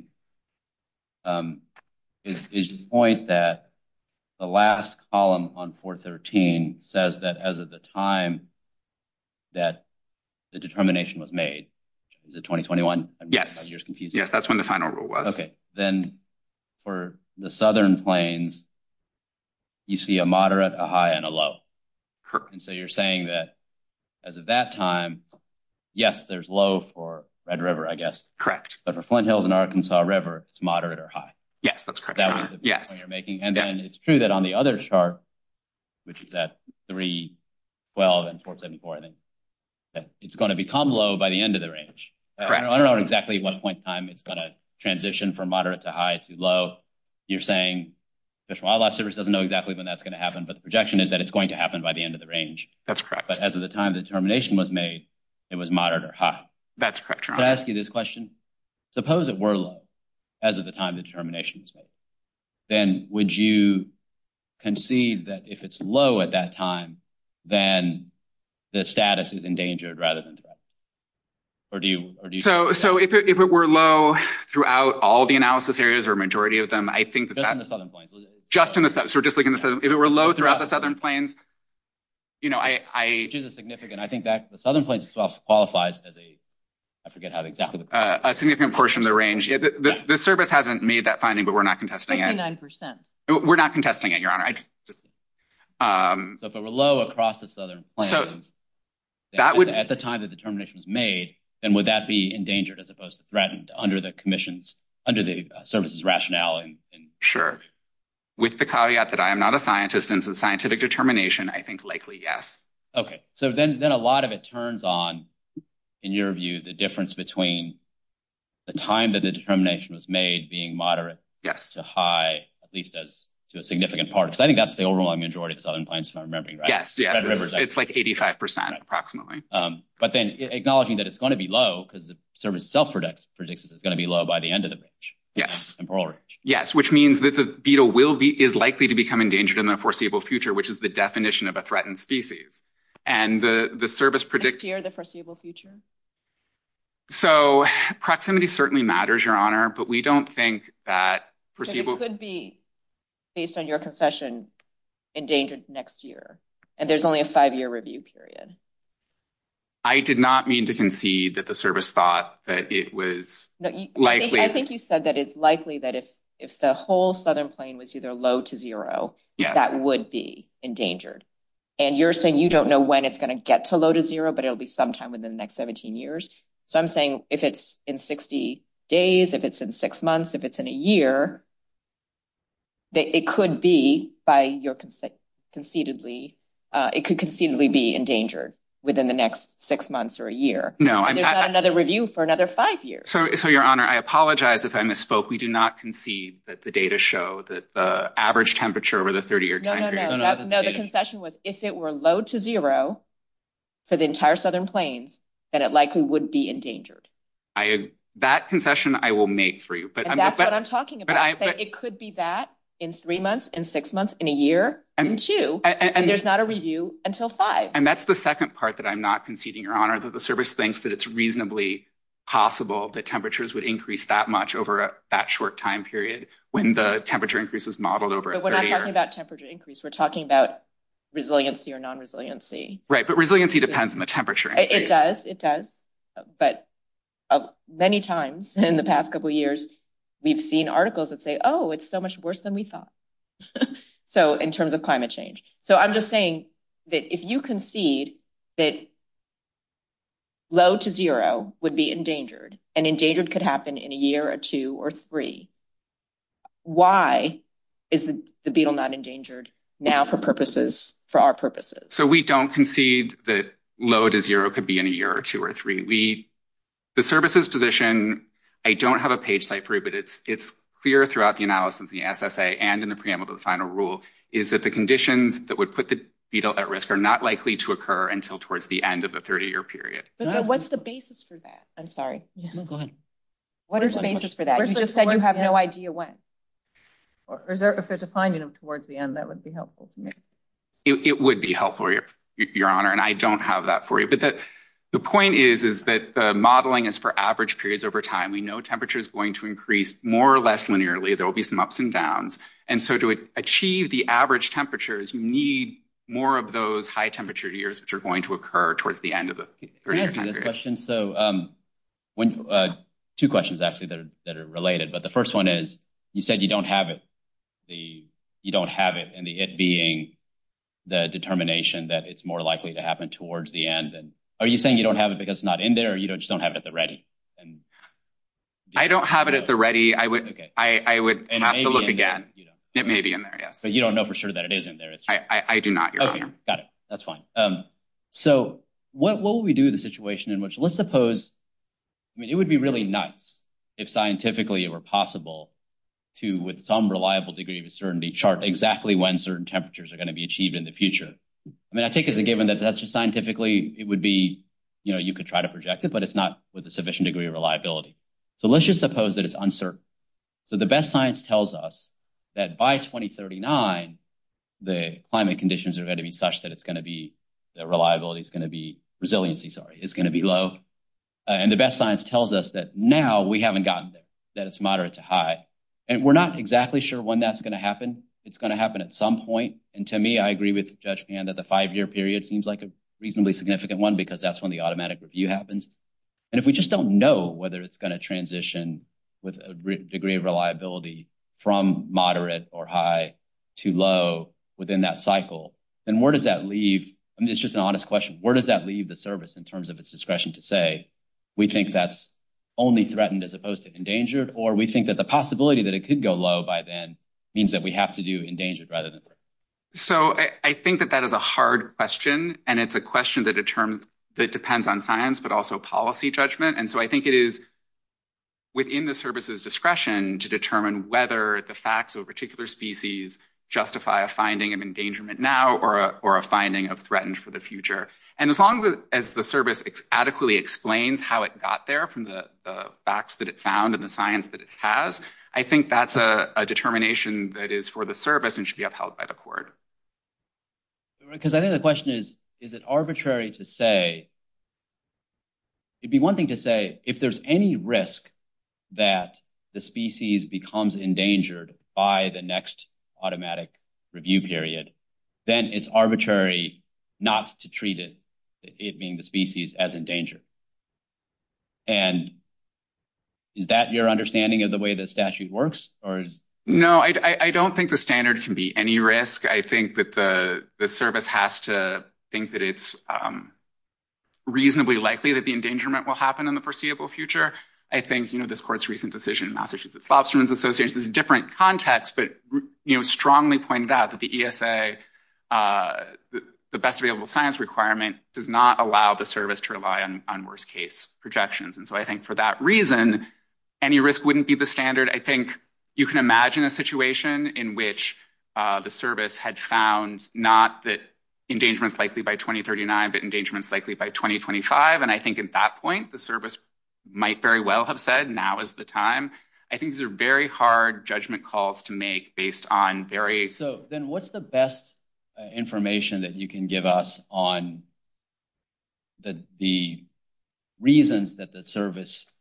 S2: is your point that the last column on 413 says that as of the time that the determination was made, is it 2021?
S6: Yes.
S2: Years confused.
S6: Yes, that's when the final rule was.
S2: Okay. Then for the Southern Plains, you see a moderate, a high, and a low.
S6: Correct.
S2: And so you're saying that as of that time, yes, there's low for Red River, I guess.
S6: Correct.
S2: But for Flint Hills and Arkansas River, it's moderate or high.
S6: Yes, that's correct.
S2: That was the point you're making. And then it's true that on the other chart, which is at 312 and 474, I think, that it's going to become low by the end of the range.
S6: Correct.
S2: I don't know exactly what point in time it's going to transition from moderate to high to low. You're saying Fish and Wildlife Service doesn't know exactly when that's going to happen, but the projection is that it's going to happen by the end of the range.
S6: That's correct.
S2: But as of the time the determination was made, it was moderate or high.
S6: That's correct, Your Honor.
S2: Can I ask you this question? Suppose it were low as of the time the determination was made. Then would you concede that if it's low at that time, then the status is endangered rather than threatened? Or do you?
S6: So if it were low throughout all the analysis areas or a majority of them, I think that
S2: just in the Southern Plains.
S6: Just in the Southern. So we're just looking at the Southern. If it were low throughout the Southern Plains,
S2: which is a significant. I think that the Southern Plains itself qualifies as I forget how exactly.
S6: A significant portion of the range. The service hasn't made that finding, but we're not contesting it.
S4: 59%.
S6: We're not contesting it, Your Honor.
S2: So if it were low across the Southern Plains, that would at the time the determination was made, then would that be endangered as opposed to threatened under the service's rationale?
S6: Sure. With the caveat that I am not a scientist and it's a scientific determination, I think likely yes.
S2: Okay. So then a lot of it turns on, in your view, the difference between the time that the determination was made being moderate to high, at least as to a significant part. Because I think that's the overwhelming majority of the Southern Plains, if I'm remembering right.
S6: Yes. It's like 85% approximately.
S2: But then acknowledging that it's going to be low because the service itself predicts it's going to be low by the end of the range.
S6: Yes.
S2: Temporal range.
S6: Yes, which means that the beetle is likely to become endangered in the foreseeable future, which is the definition of a threatened species. And the service predicts...
S5: Next year, the foreseeable future?
S6: So proximity certainly matters, Your Honor, but we don't think that foreseeable...
S5: It could be, based on your concession, endangered next year. And there's only a 5-year review period.
S6: I did not mean to concede that the service thought that it was likely...
S5: I think you said that it's likely that if the whole Southern Plain was either low to zero, that would be endangered. And you're saying you don't know when it's going to get to low to zero, but it'll be sometime within the next 17 years. So I'm saying if it's in 60 days, if it's in 6 months, if it's in a year, it could be by your conceitedly, it could conceitedly be endangered within the next 6 months or a year.
S6: No,
S5: there's not another review for another 5 years.
S6: So Your Honor, I apologize if I misspoke. We do not concede that the data show that the average temperature over the 30-year time period.
S5: No, the concession was if it were low to zero for the entire Southern Plains, then it likely would be endangered.
S6: That concession I will make for you.
S5: And that's what I'm talking about. It could be that in 3 months, in 6 months, in a year, in 2, and there's not a review until 5.
S6: And that's the second part that I'm not conceding, Your Honor, that the service thinks that it's reasonably possible that temperatures would increase that much over that short time period when the temperature increase was modeled over a 30-year.
S5: But we're not talking about temperature increase. We're talking about resiliency or non-resiliency.
S6: Right, but resiliency depends on the temperature increase.
S5: It does. But many times in the past couple of years, we've seen articles that say, oh, it's so much worse than we thought. So in terms of climate change. So I'm just saying that if you concede that low to zero would be endangered, and endangered could happen in a year or 2 or 3, why is the beetle not endangered now for our purposes?
S6: So we don't concede that low to zero could be in a year or 2 or 3. The service's position, I don't have a page cite for it, but it's clear throughout the analysis of the SSA and in the preamble to the final rule, is that the conditions that would put the beetle at risk are not likely to occur until towards the end of the 30-year period.
S5: But what's the basis for that? I'm sorry.
S2: No, go ahead.
S5: What is the basis for that? You just said you have no idea when.
S4: Or is there, if it's a finding of towards the end, that would be helpful to me.
S6: It would be helpful, Your Honor, and I don't have that for you. But the point is that the modeling is for average periods over time. We know temperature is going to increase more or less linearly. There will be some ups and downs. And so to achieve the average temperatures, you need more of those high temperature years, which are going to occur towards the end of the 30-year time period.
S2: Question. So two questions, actually, that are related. But the first one is, you said you don't have it. You don't have it, and it being the determination that it's more likely to happen towards the end. And are you saying you don't have it because it's not in there, or you just don't have it at the ready? And
S6: I don't have it at the ready. I would have to look again. It may be in there, yes.
S2: But you don't know for sure that it is in there.
S6: I do not, Your Honor.
S2: Got it. That's fine. So what will we do with the situation in which, let's suppose, it would be really nice if scientifically it were possible to, with some reliable degree of certainty, chart exactly when certain temperatures are going to be achieved in the future. I take as a given that that's just scientifically, it would be, you could try to project it, but it's not with a sufficient degree of reliability. So let's just suppose that it's uncertain. So the best science tells us that by 2039, the climate conditions are going to be such that the reliability is going to be, resiliency, is going to be low. And the best science tells us that now we haven't gotten there, that it's moderate to high. And we're not exactly sure when that's going to happen. It's going to happen at some point. And to me, I agree with Judge Pan that the 5-year period seems like a reasonably significant one because that's when the automatic review happens. And if we just don't know whether it's going to transition with a degree of reliability from moderate or high to low within that cycle, then where does that leave? It's just an honest question. Where does that leave the service in terms of its discretion to say, we think that's only threatened as opposed to endangered, or we think that the possibility that it could go low by then means that we have to do endangered rather than threatened?
S6: So I think that is a hard question, and it's a question that depends on science, but also policy judgment. And so I think it is within the service's discretion to determine whether the facts of a particular species justify a finding of endangerment now or a finding of threatened for the future. And as long as the service adequately explains how it got there from the facts that it found and the science that it has, I think that's a determination that is for the service and should be upheld by the court.
S2: Because I think the question is it arbitrary to say, it'd be one thing to say, if there's any risk that the species becomes endangered by the next automatic review period, then it's arbitrary not to treat it being the species, as endangered. And is that your understanding of the way the statute works?
S6: No, I don't think the standard can be any risk. I think that the service has to think that it's reasonably likely that the endangerment will happen in the foreseeable future. I think, this court's recent decision in Massachusetts Lobstermen's Association is a different context, but, strongly pointed out that the ESA, the best available science requirement does not allow the service to rely on worst case projections. And so I think for that reason, any risk wouldn't be the standard. I think you can imagine a situation in which the service had found not that endangerment's likely by 2039, but endangerment's likely by 2025. And I think at that point, the service might very well have said, now is the time. I think these are very hard judgment calls to make based on very...
S2: So then what's the best information that you can give us on the reasons that the service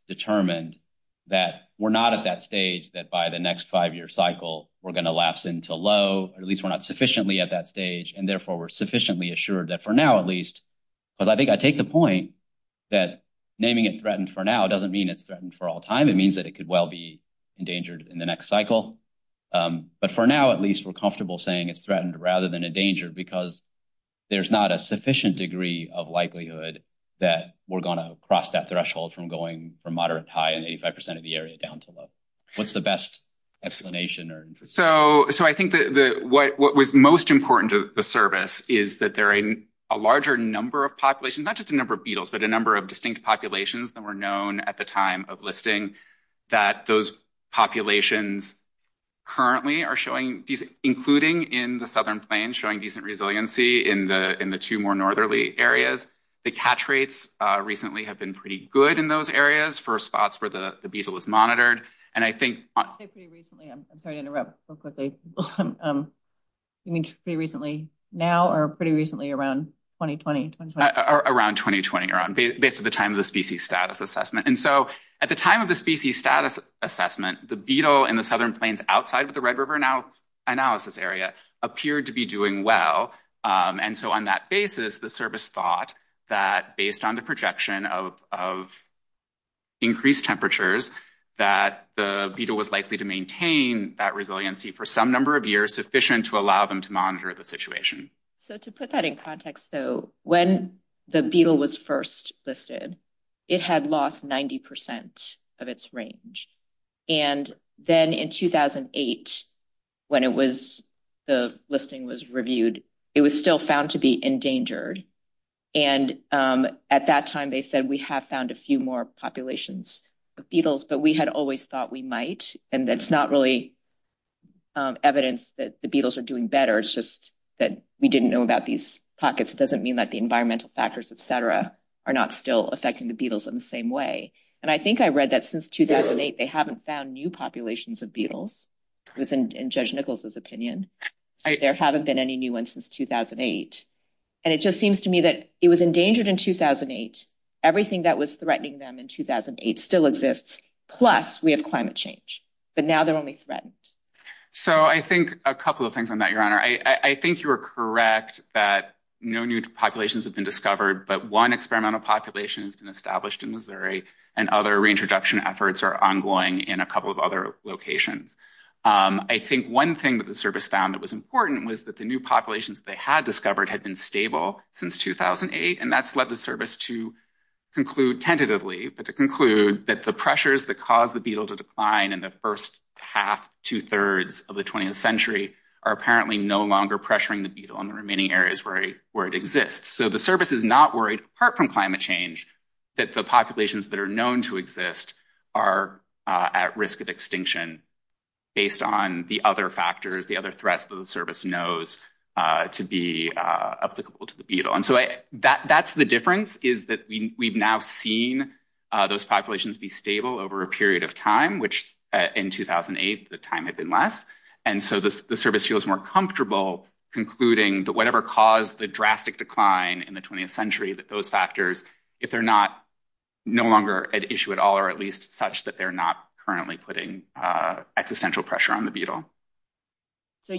S2: determined that we're not at that stage that by the next 5-year cycle, we're going to lapse into low, or at least we're not sufficiently at that stage. And therefore, we're sufficiently assured that for now, at least, because I think I take the point that naming it threatened for now doesn't mean it's threatened for all time. It means that it could well be endangered in the next cycle. But for now, at least, we're comfortable saying it's threatened rather than endangered because there's not a sufficient degree of likelihood that we're going to cross that threshold from going from moderate high in 85% of the area down to low. What's the best explanation?
S6: So I think that what was most important to the service is that there are a larger number of populations, not just a number of beetles, but a number of distinct populations that were known at the time of listing, that those populations currently are showing, including in the Southern Plains, showing decent resiliency in the two more northerly areas. The catch rates recently have been pretty good in those areas for spots where the beetle is monitored. And I think
S4: pretty recently, I'm sorry to interrupt real quickly. You mean pretty recently now or pretty recently around 2020?
S6: Around 2020, based at the time of the species status assessment. And so at the time of the species status assessment, the beetle in the Southern Plains outside of the Red River analysis area appeared to be doing well. And so on that basis, the service thought that based on the projection of increased temperatures, that the beetle was likely to maintain that resiliency for some number of years, sufficient to allow them to monitor the situation.
S5: So to put that in context, though, when the beetle was first listed, it had lost 90% of its range. And then in 2008, when the listing was reviewed, it was still found to be endangered. And at that time, they said, we have found a few more populations of beetles, but we had always thought we might. And that's not really evidence that the beetles are doing better. It's just that we didn't know about these pockets. It doesn't mean that the environmental factors, et cetera, are not still affecting the beetles in the same way. And I think I read that since 2008, they haven't found new populations of beetles. It was in Judge Nichols's opinion. There haven't been any new ones since 2008. And it just seems to me that it was endangered in 2008. Everything that was threatening them in 2008 still exists. Plus, we have climate change. But now they're only threatened.
S6: So I think a couple of things on that, Your Honor. I think you are correct that no new populations have been discovered, but one experimental population has been established in Missouri, and other reintroduction efforts are ongoing in a couple of other locations. I think one thing that the service found that was important was that the new populations that they had discovered had been stable since 2008, and that's led the service to conclude tentatively, but to conclude that the pressures that caused the beetle to decline in the first half, 2/3 of the 20th century are apparently no longer pressuring the beetle in the remaining areas where it exists. So the service is not worried, apart from climate change, that the populations that are known to exist are at risk of extinction based on the other factors, the other threats that the service knows to be applicable to the beetle. And so that's the difference, is that we've now seen those populations be stable over a period of time, which in 2008, the time had been less. And so the service feels more comfortable concluding that whatever caused the drastic decline in the 20th century, that those factors, if they're not no longer at issue at all, or at least such that they're not currently putting existential pressure on the beetle.
S5: So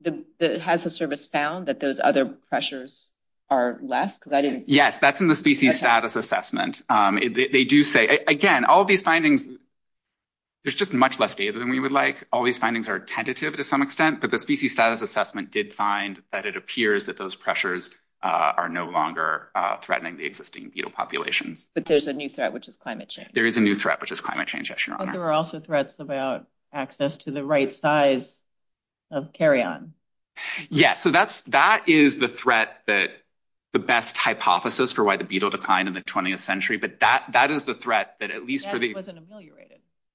S5: has the service found that those other pressures are less? Because I didn't.
S6: Yes, that's in the species status assessment. They do say, again, all of these findings, there's just much less data than we would like. All these findings are tentative to some extent, but the species status assessment did find that it appears that those pressures are no longer threatening the existing beetle populations.
S5: But there's a new threat, which is climate change.
S6: There is a new threat, which is climate change, yes, Your Honor.
S4: But there were also threats about access to the right size of carrion.
S6: Yes, so that is the threat, that the best hypothesis for why the beetle declined in the 20th century. But that is the threat that, at least for the—
S4: It wasn't ameliorated.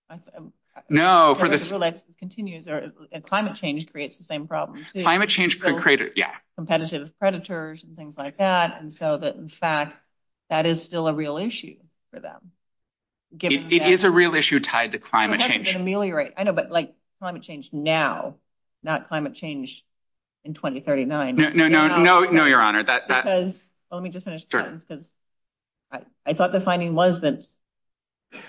S6: No, for this—
S4: The rule continues, or climate change creates the same problem too.
S6: Climate change could create it, yeah.
S4: Competitive predators and things like that. And so that, in fact, that is still a real issue for them.
S6: It is a real issue tied to climate change.
S4: Ameliorate. I know, but like climate change now, not climate change in 2039.
S6: No, Your Honor.
S4: Because, well, let me just finish the sentence, because I thought the finding was that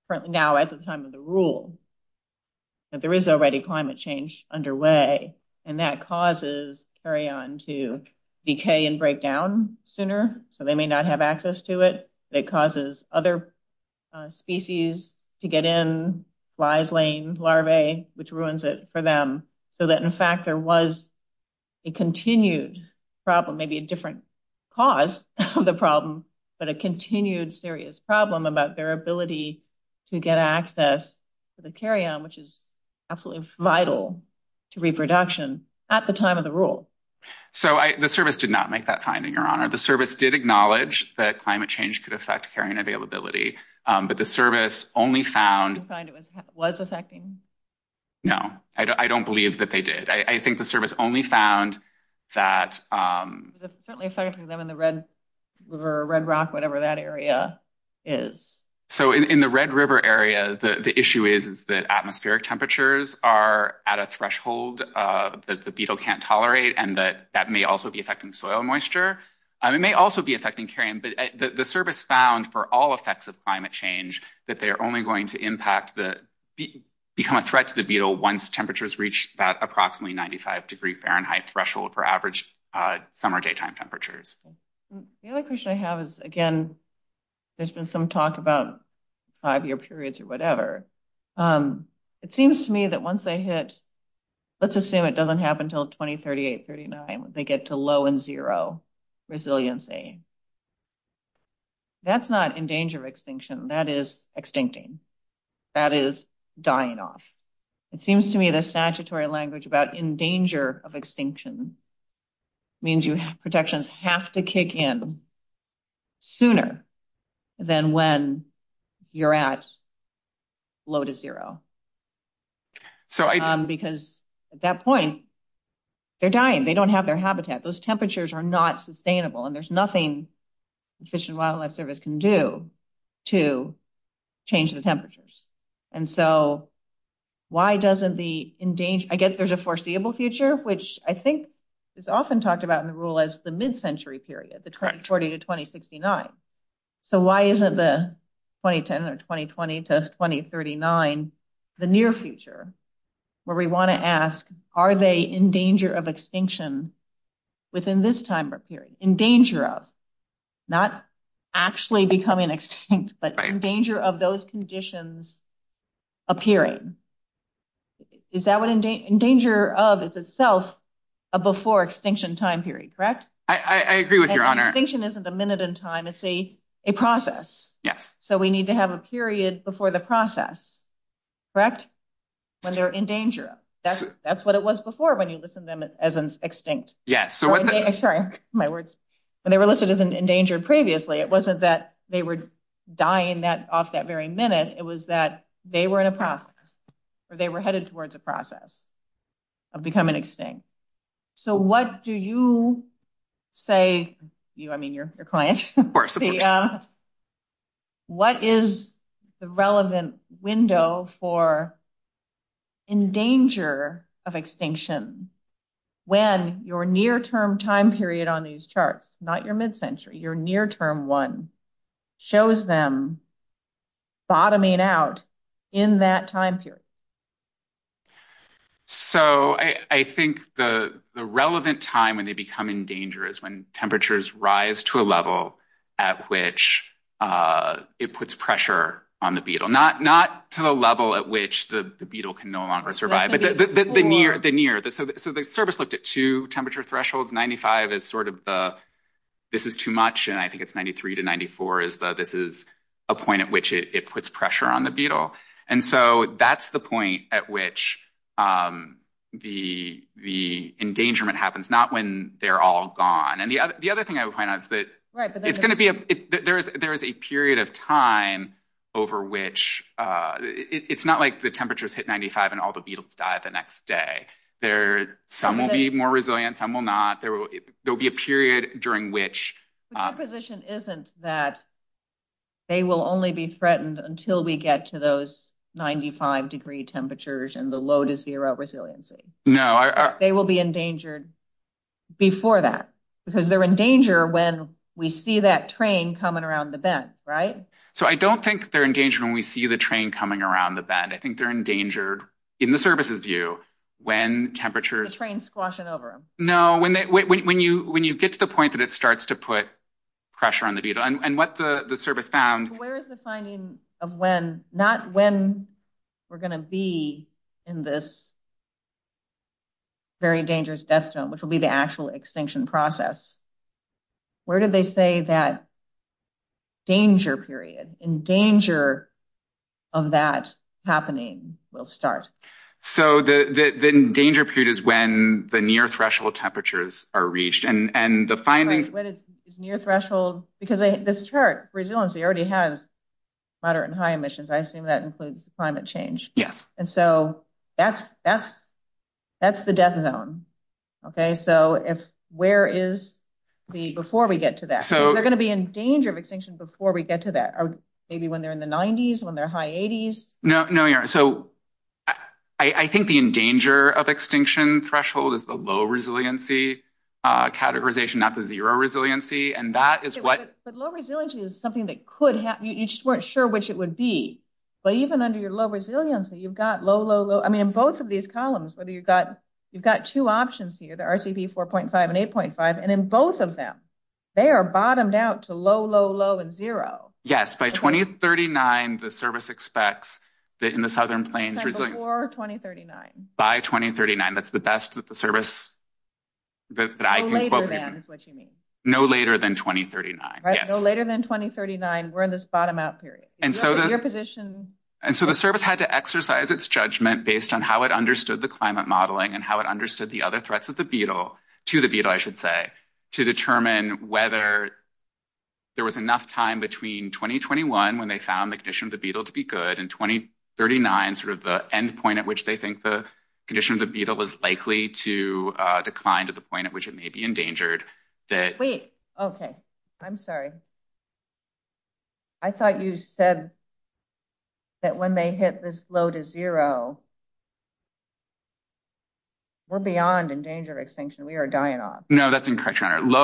S4: currently now as of the time of the rule, that there is already climate change underway, and that causes carrion to decay and break down sooner, so they may not have access to it. It causes other species to get in, flies laying larvae, which ruins it for them, so that in fact there was a continued problem, maybe a different cause of the problem, but a continued serious problem about their ability to get access to the carrion, which is absolutely vital to reproduction at the time of the rule.
S6: So the service did not make that finding, Your Honor. The service did acknowledge that climate change could affect carrion availability, but the service only found...
S4: Did you find it was affecting?
S6: No, I don't believe that they did. I think the service only found that...
S4: Was it certainly affecting them in the Red River, Red Rock, whatever that area is?
S6: So in the Red River area, the issue is that atmospheric temperatures are at a threshold that the beetle can't tolerate, and that may also be affecting soil moisture. It may also be affecting carrion, but the service found for all effects of climate change that they are only going to impact become a threat to the beetle once temperatures reach that approximately 95 degree Fahrenheit threshold for average summer daytime temperatures.
S4: The other question I have is, again, there's been some talk about 5-year periods or whatever. It seems to me that once they hit, let's assume it doesn't happen until 2038, 39, when they get to low and zero resiliency. That's not in danger of extinction. That is extincting. That is dying off. It seems to me the statutory language about in danger of extinction means protections have to kick in sooner than when you're at low to zero. So because at that point, they're dying. They don't have their habitat. Those temperatures are not sustainable, and there's nothing the Fish and Wildlife Service can do to change the temperatures. And so why doesn't the endanger, I get there's a foreseeable future, which I think is often talked about in the rule as the mid-century period, the 2040 to 2069. So why isn't the 2010 or 2020 to 2039 the near future, where we want to ask, are they in danger of extinction within this time period? In danger of, not actually becoming extinct, but in danger of those conditions appearing. Is that what in danger of is itself a before extinction time period, correct?
S6: I agree with Your Honor.
S4: Extinction isn't a minute in time, it's a process.
S6: Yes.
S4: So we need to have a period before the process, correct? When they're in danger of. That's what it was before when you listed them as extinct.
S6: Yes.
S4: So sorry, my words. When they were listed as endangered previously, it wasn't that they were dying off that very minute. It was that they were in a process, or they were headed towards a process of becoming extinct. So what do you say, your client?
S6: Of course.
S4: What is the relevant window for in danger of extinction when your near-term time period on these charts, not your mid-century, your near-term one, shows them bottoming out in that time period?
S6: So I think the relevant time when they become in danger is when temperatures rise to a level at which it puts pressure on the beetle, not to the level at which the beetle can no longer survive, but the near. So the service looked at two temperature thresholds. 95 is sort of this is too much, and I think it's 93 to 94 is this is a point at which it puts pressure on the beetle. And so that's the point at which the endangerment happens, not when they're all gone. And the other thing I would point out is that it's going to be there is a period of time over which it's not like the temperatures hit 95 and all the beetles die the next day. Some will be more resilient, some will not. There will be a period during which.
S4: But your position isn't that they will only be threatened until we get to those 95 degree temperatures and the low to zero resiliency.
S6: No,
S4: they will be endangered before that, because they're in danger when we see that train coming around the bend, right?
S6: So I don't think they're endangered when we see the train coming around the bend. I think they're endangered in the service's view when temperatures...
S4: The train squashing over them.
S6: No, when you get to the point that it starts to put pressure on the beetle, and what the service found...
S4: Where is the finding of when, not when we're going to be in this very dangerous death zone, which will be the actual extinction process? Where did they say that danger period, in danger of that happening, will start?
S6: So the danger period is when the near threshold temperatures are reached, and the findings...
S4: Right, what is near threshold? Because this chart, resiliency, already has moderate and high emissions. I assume that includes climate change.
S6: Yes.
S4: And so that's the death zone. Okay, so where is before we get to that? So they're going to be in danger of extinction before we get to that. Or maybe when they're in the 90s, when they're high 80s?
S6: No, so I think the in danger of extinction threshold is the low resiliency categorization, not the zero resiliency. And that is what...
S4: But low resiliency is something that could happen. You just weren't sure which it would be. But even under your low resiliency, you've got low. I mean, in both of these columns, whether you've got two options here, the RCP 4.5 and 8.5, and in both of them, they are bottomed out to low, and zero.
S6: Yes, by 2039, the service expects that in the Southern Plains...
S4: Before 2039.
S6: By 2039, that's the best that the service that I can quote.
S4: No later than is what you mean.
S6: No later than 2039,
S4: right?
S6: Yes.
S4: No later than 2039, we're in this bottom out period.
S6: And so
S4: your position...
S6: And so the service had to exercise its judgment based on how it understood the climate modeling and how it understood the other threats of the beetle, I should say, to determine whether there was enough time between 2021, when they found the condition of the beetle to be good, and 2039, sort of the end point at which they think the condition of the beetle is likely to decline to the point at which it may be endangered.
S4: Wait, okay. I'm sorry. I thought you said that when they hit this low to zero, we're beyond in danger of extinction. We are dying off.
S6: No, that's incorrect, Your Honor.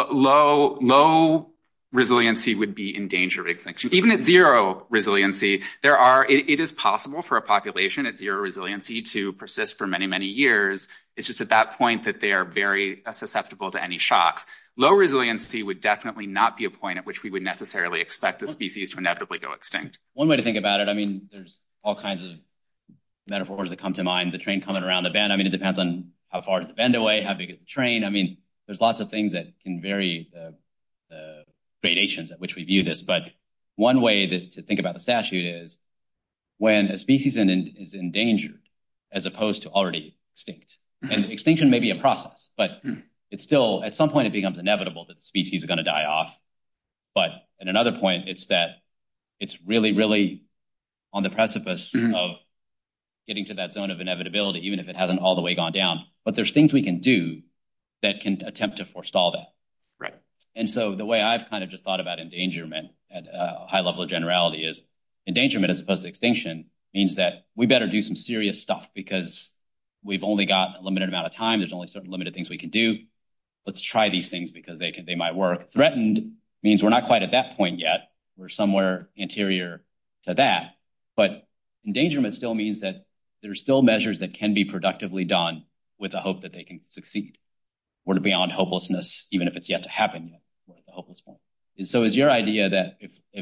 S6: Low resiliency would be in danger of extinction. Even at zero resiliency, it is possible for a population at zero resiliency to persist for many, many years. It's just at that point that they are very susceptible to any shocks. Low resiliency would definitely not be a point at which we would necessarily expect the species to inevitably go extinct.
S2: One way to think about it, I mean, there's all kinds of metaphors that come to mind. The train coming around the bend, I mean, it depends on how far is the bend away, how big is the train. I mean, there's lots of things that can vary the gradations at which we view this. But one way to think about the statute is when a species is endangered as opposed to already extinct. And extinction may be a process, but it's still, at some point, it becomes inevitable that the species is going to die off. But at another point, it's that it's really, really on the precipice of getting to that zone of inevitability, even if it hasn't all the way gone down. But there's things we can do that can attempt to forestall that.
S6: Right.
S2: And so the way I've kind of just thought about endangerment at a high level of generality is endangerment as opposed to extinction means that we better do some serious stuff because we've only got a limited amount of time. There's only certain limited things we can do. Let's try these things because they might work. Threatened means we're not quite at that point yet. We're somewhere anterior to that. But endangerment still means that there's still measures that can be productively done with the hope that they can succeed. We're beyond hopelessness, even if it's yet to happen yet. We're at the hopeless point. And so is your idea that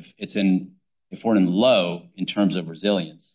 S2: if we're in low in terms of resilience,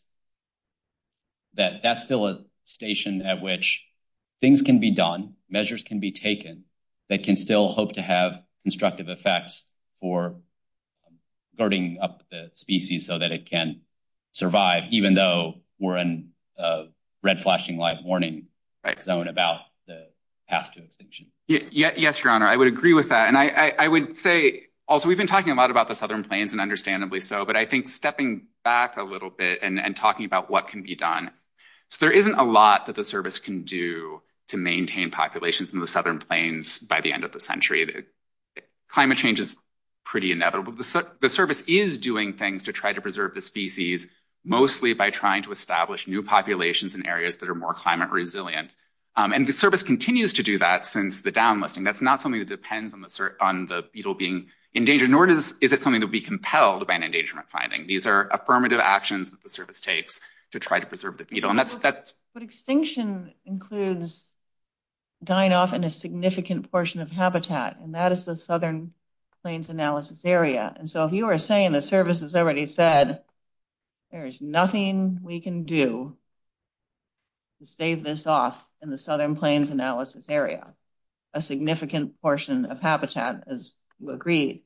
S2: that's still a station at which things can be done, measures can be taken that can still hope to have constructive effects for girding up the species so that it can survive, even though we're in a red flashing light warning zone about the path to extinction.
S6: Yes, Your Honor, I would agree with that. And I would say also, we've been talking a lot about the Southern Plains and understandably so, but I think stepping back a little bit and talking about what can be done. So there isn't a lot that the service can do to maintain populations in the Southern Plains by the end of the century. Climate change is pretty inevitable. The service is doing things to try to preserve the species, mostly by trying to establish new populations in areas that are more climate resilient. And the service continues to do that since the downlisting. That's not something that depends on the beetle being endangered, nor is it something that would be compelled by an endangerment finding. These are affirmative actions that the service takes to try to preserve the beetle. And that's.
S4: But extinction includes dying off in a significant portion of habitat, and that is the Southern Plains analysis area. And so if you were saying the service has already said there's nothing we can do to stave this off in the Southern Plains analysis area, a significant portion of habitat, as you agreed,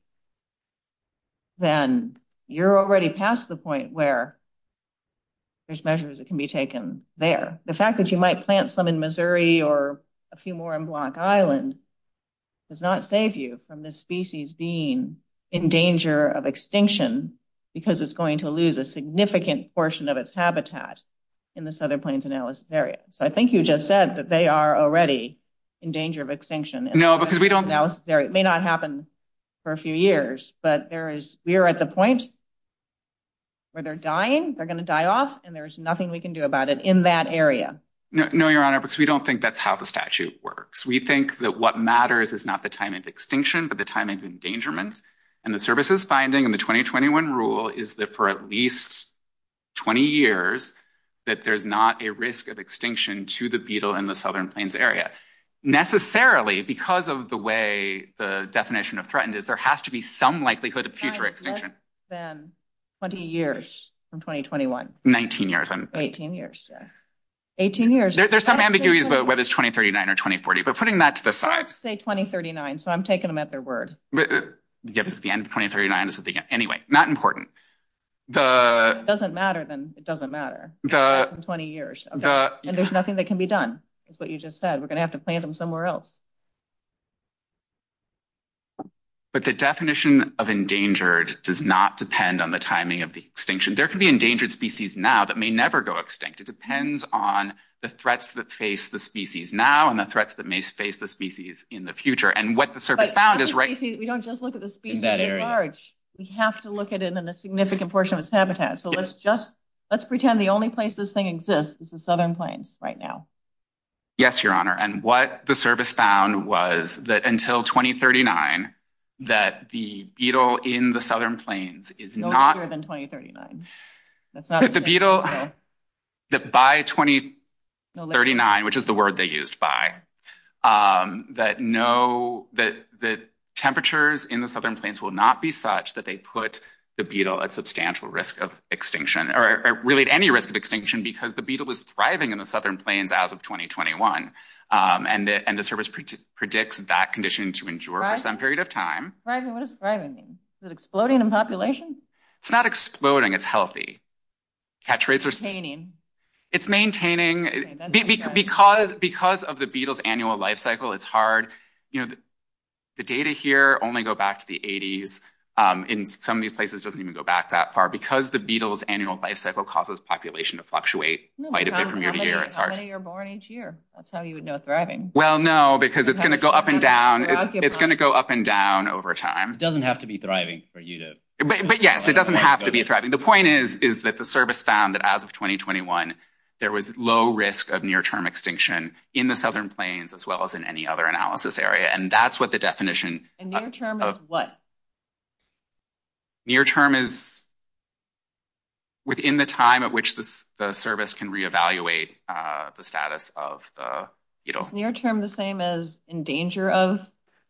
S4: then you're already past the point where there's measures that can be taken there. The fact that you might plant some in Missouri or a few more in Block Island does not save you from this species being in danger of extinction because it's going to lose a significant portion of its habitat in the Southern Plains analysis area. So I think you just said that they are already in danger of extinction.
S6: No, because we don't.
S4: Analysis area. It may not happen for a few years, but we are at the point where they're dying, they're going to die off, and there's nothing we can do about it in that area.
S6: No, Your Honor, because we don't think that's how the statute works. We think that what matters is not the time of extinction, but the time of endangerment. And the service's finding in the 2021 rule is that for at least 20 years, that there's not a risk of extinction to the beetle in the Southern Plains area. Necessarily, because of the way the definition of threatened is, there has to be some likelihood of future extinction.
S4: Less than 20 years from 2021.
S6: 19 years.
S4: 18 years, yeah. 18 years.
S6: There's some ambiguities about whether it's 2039 or 2040, but putting that to the side.
S4: Let's say 2039, so I'm taking them at their word.
S6: But, yeah, this is the end of 2039. Is at the end. Anyway, not important.
S4: It doesn't matter, then it doesn't matter. Less than 20 years. Okay. And there's nothing that can be done, is what you just said. We're going to have to plant them somewhere else.
S6: But the definition of endangered does not depend on the timing of the extinction. There can be endangered species now that may never go extinct. It depends on the threats that face the species now and the threats that may face the species in the future. And what the service found is right.
S4: We don't just look at the species at large. We have to look at it in a significant portion of its habitat. So let's pretend the only place this thing exists is the Southern Plains right now.
S6: Yes, Your Honor. And what the service found was that until 2039, that the beetle in the Southern Plains is not
S4: later than 2039. That's not
S6: the beetle that by 2039, which is the word they used by, that temperatures in the Southern Plains will not be such that they put the beetle at substantial risk of extinction, or really at any risk of extinction, because the beetle is thriving in the Southern Plains as of 2021. And the service predicts that condition to endure for some period of time.
S4: Thriving? What does thriving mean? Is it exploding in population?
S6: It's not exploding. It's healthy. Catch rates are
S4: maintaining.
S6: It's maintaining because of the beetle's annual life cycle. It's hard. You know, the data here only go back to the 80s. In some of these places, it doesn't even go back that far because the beetle's annual life cycle causes population to fluctuate quite a bit from year to year. It's hard.
S4: How many are born each year? That's how you would know thriving.
S6: Well, no, because it's going to go up and down. It's going to go up and down over time.
S2: It doesn't have to be thriving for you to.
S6: But yes, it doesn't have to be thriving. The point is that the service found that as of 2021, there was low risk of near-term extinction in the Southern Plains as well as in any other analysis area. And that's what the definition.
S4: And near-term is what?
S6: Near-term is within the time at which the service can reevaluate the status of the beetle.
S4: Is near-term the same as in danger of?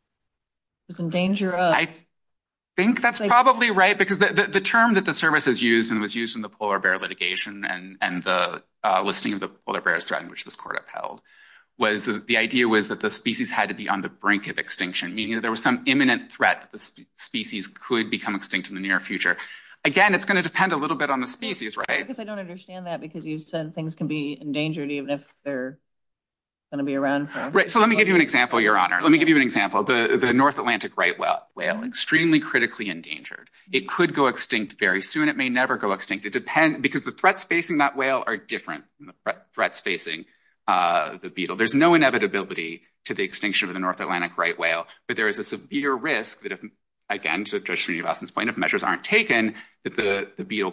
S6: I think that's probably right, because the term that the service has used and was used in the polar bear litigation and the listing of the polar bears threatened, which this court upheld, was the idea was that the species had to be on the brink of extinction, meaning that there was some imminent threat that the species could become extinct in the near future. Again, it's going to depend a little bit on the species, right?
S4: Because I don't understand that, because you said things can be endangered even if they're going to be around for.
S6: Right. So let me give you an example, Your Honor. Let me give you an example. The North Atlantic right whale, extremely critically endangered. It could go extinct very soon. It may never go extinct. It depends, because the threats facing that whale are different from the threats facing the beetle. There's no inevitability to the extinction of the North Atlantic right whale, but there is a severe risk that if again, to Judge Srinivasan's point, if measures aren't taken, that the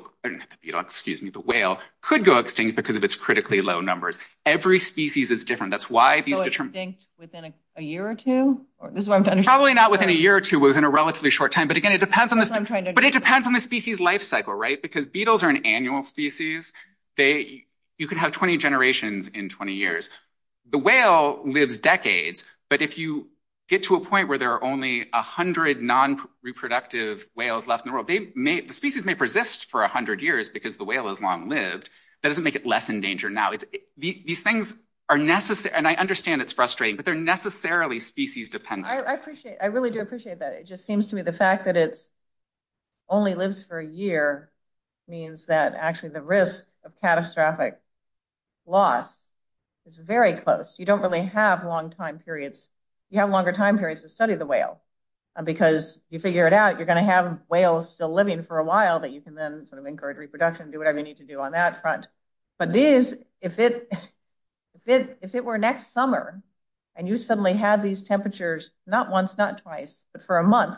S6: whale could go extinct because of its critically low numbers. Every species is different. That's why these
S4: extinct within a year or two? Or this is what I'm understanding.
S6: Probably not within a year or two, within a relatively short time. But again, it depends on it depends on the species life cycle, right? Because beetles are an annual species. You could have 20 generations in 20 years. The whale lives decades, but if you get to a point where there are only 100 non-reproductive whales left in the world, the species may persist for 100 years because the whale is long-lived. That doesn't make it less endangered now. These things are necessary, and I understand it's frustrating, but they're necessarily species dependent.
S4: I really do appreciate that. It just seems to me the fact that it's only lives for a year means that actually the risk of catastrophic loss is very close. You don't really have long time periods. You have longer time periods to study the whale because you figure it out. You're going to have whales still living for a while that you can then sort of encourage reproduction, do whatever you need to do on that front. But these, if it were next summer and you suddenly had these temperatures, not once, not twice, but for a month,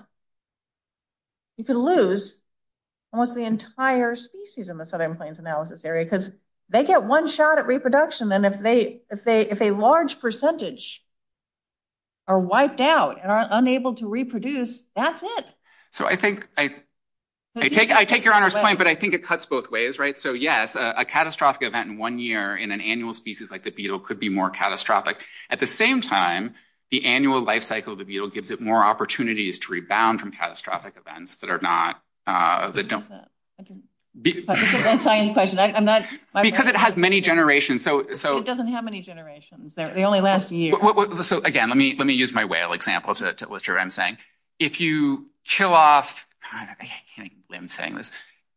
S4: you could lose almost the entire species in the Southern Plains analysis area because they get one shot at reproduction. And if a large percentage are wiped out and are unable to reproduce, that's it.
S6: So I think I take your Honor's point, but I think it cuts both ways, right? So yes, a catastrophic event in 1 year in an annual species like the beetle could be more catastrophic. At the same time, the annual life cycle of the beetle gives it more opportunities to rebound from catastrophic events that are not that don't.
S4: It's a science question. I'm not
S6: because it has many generations. So
S4: it doesn't have many generations. They only last a year.
S6: So again, let me use my whale example to illustrate what I'm saying. If you kill off, I can't even believe I'm saying this.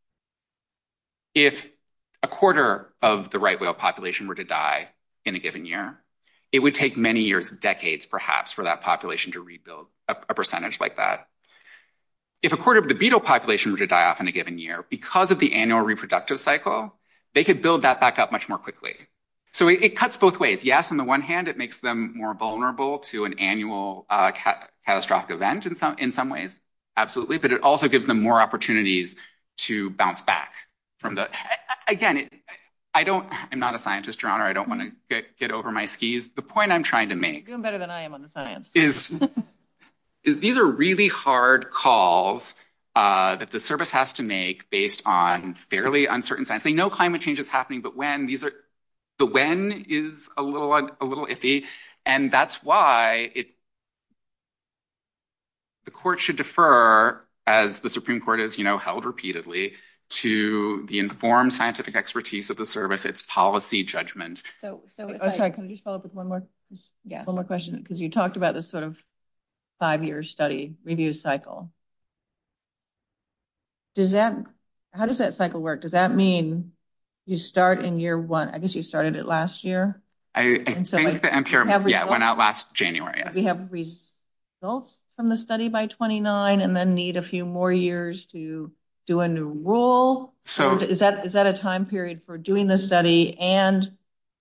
S6: If a quarter of the right whale population were to die in a given year, it would take many years, decades perhaps, for that population to rebuild a percentage like that. If a quarter of the beetle population were to die off in a given year, because of the annual reproductive cycle, they could build that back up much more quickly. So it cuts both ways. Yes, on the one hand, it makes them more vulnerable to an annual catastrophic event in some ways, absolutely. But it also gives them more opportunities to bounce back from the. Again, I'm not a scientist, Your Honor. I don't want to get over my skis. The point I'm trying to make.
S4: You're doing better than I am on the science.
S6: Is these are really hard calls that the service has to make based on fairly uncertain science. They know climate change is happening, but the when is a little iffy, and that's why the court should defer, as the Supreme Court has held repeatedly, to the informed scientific expertise of the service, its policy judgment.
S4: Sorry, can I just follow up with one more question? Because you talked about this sort of 5-year study review cycle. How does that cycle work? Does that mean you start in year one? I guess you started it last year.
S6: I think the NPR went out last January. Yes.
S4: We have results from the study by 29 and then need a few more years to do a new rule. So is that a time period for doing the study? And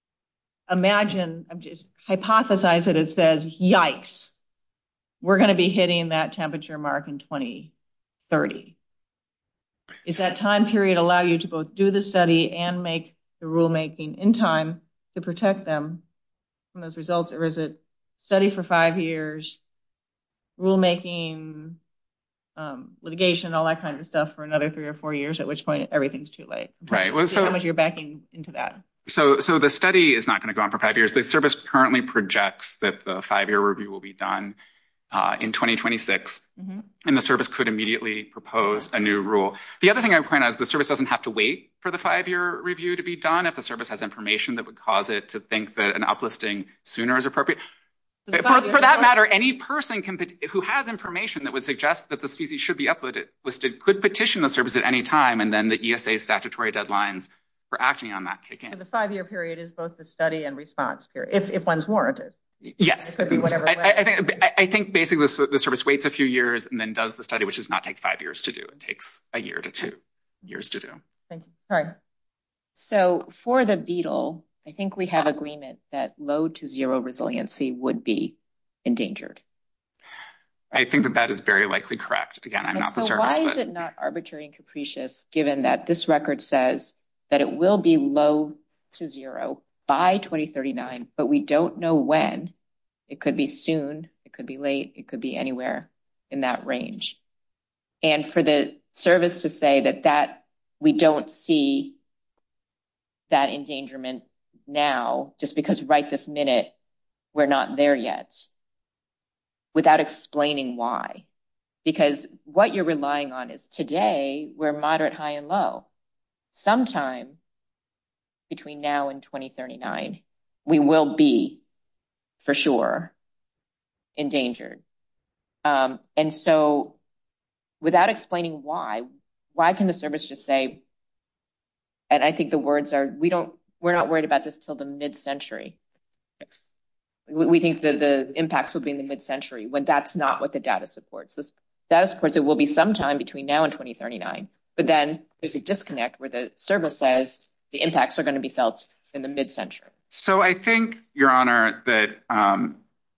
S4: hypothesize that it says, yikes, we're going to be hitting that temperature mark in 2030. Is that time period allow you to both do the study and make the rulemaking in time to protect them from those results? Or is it study for 5 years, rulemaking, litigation, all that kind of stuff for another 3 or 4 years, at which point everything's too late?
S6: Right. Well, so
S4: how much you're backing into that?
S6: So the study is not going to go on for 5 years. The service currently projects that the 5-year review will be done in 2026, and the service could immediately propose a new rule. The other thing I would point out is the service doesn't have to wait for the 5-year review to be done if the service has information that would cause it to think that an uplisting sooner is appropriate. For that matter, any person who has information that would suggest that the species should be uplisted could petition the service at any time, and then the ESA statutory deadlines for acting on that kick in.
S4: And the 5-year period is both the study and response period, if one's warranted.
S6: Yes.
S4: It could be whatever.
S6: I think basically the service waits a few years and then does the study, which does not take 5 years to do. It takes a year to 2 years to do.
S4: Thank you. Sorry.
S5: So for the beetle, I think we have agreement that low to zero resiliency would be endangered.
S6: I think that is very likely correct. Again, I'm not the service.
S5: So why is it not arbitrary and capricious, given that this record says that it will be low to zero by 2039, but we don't know when? It could be soon, it could be late, it could be anywhere in that range. And for the service to say that we don't see that endangerment now, just because right this minute we're not there yet, without explaining why. Because what you're relying on is today we're moderate, high, and low. Sometime between now and 2039, we will be, for sure, endangered. And so without explaining why can the service just say, and I think the words are, we're not worried about this till the mid-century. We think that the impacts will be in the mid-century, when that's not what the data supports. This data supports it will be sometime between now and 2039. But then there's a disconnect where the service says the impacts are going to be felt in the mid-century.
S6: So I think, Your Honor, that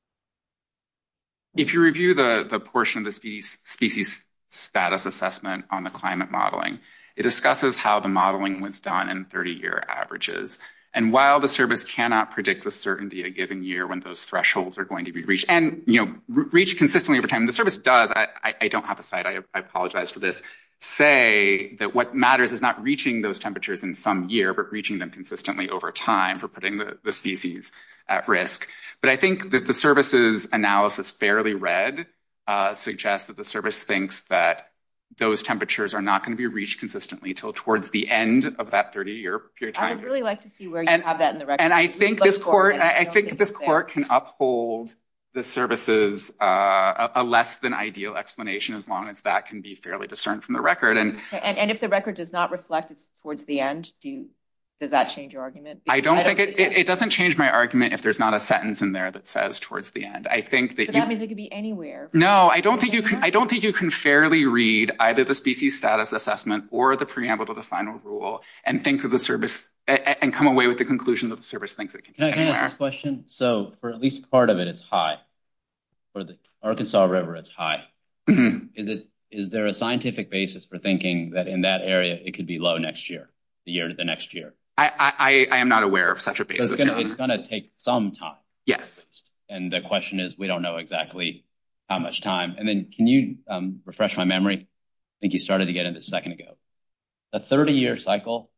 S6: if you review the portion of the species status assessment on the climate modeling, it discusses how the modeling was done in 30-year averages. And while the service cannot predict with certainty a given year when those thresholds are going to be reached, and reached consistently over time, the service does, I don't have a site, I apologize for this, say that what matters is not reaching those temperatures in some year, but reaching them consistently over time for putting the species at risk. But I think that the service's analysis, fairly read, suggests that the service thinks that those temperatures are not going to be reached consistently till towards the end of that 30-year period of time.
S5: I would really like to see where you have that in the record.
S6: And I think this court can uphold the service's a less than ideal explanation, as long as that can be fairly discerned from the record. And
S5: if the record does not reflect it's towards the end, does that change your argument?
S6: I don't think it doesn't change my argument if there's not a sentence in there that says towards the end. I think that
S5: that means it could be anywhere.
S6: No, I don't think you can fairly read either the species status assessment or the preamble to the final rule and think that the service and come away with the conclusion that the service thinks it can be anywhere.
S2: Can I ask this question? So for at least part of it, it's high. For the Arkansas River, it's high. Mm-hmm. Is there a scientific basis for thinking that in that area it could be low next year, the next year?
S6: I am not aware of such a basis.
S2: So it's going to take some time.
S6: Yes.
S2: And the question is, we don't know exactly how much time. And then can you refresh my memory? I think you started to get into this a second ago. The 30-year cycle,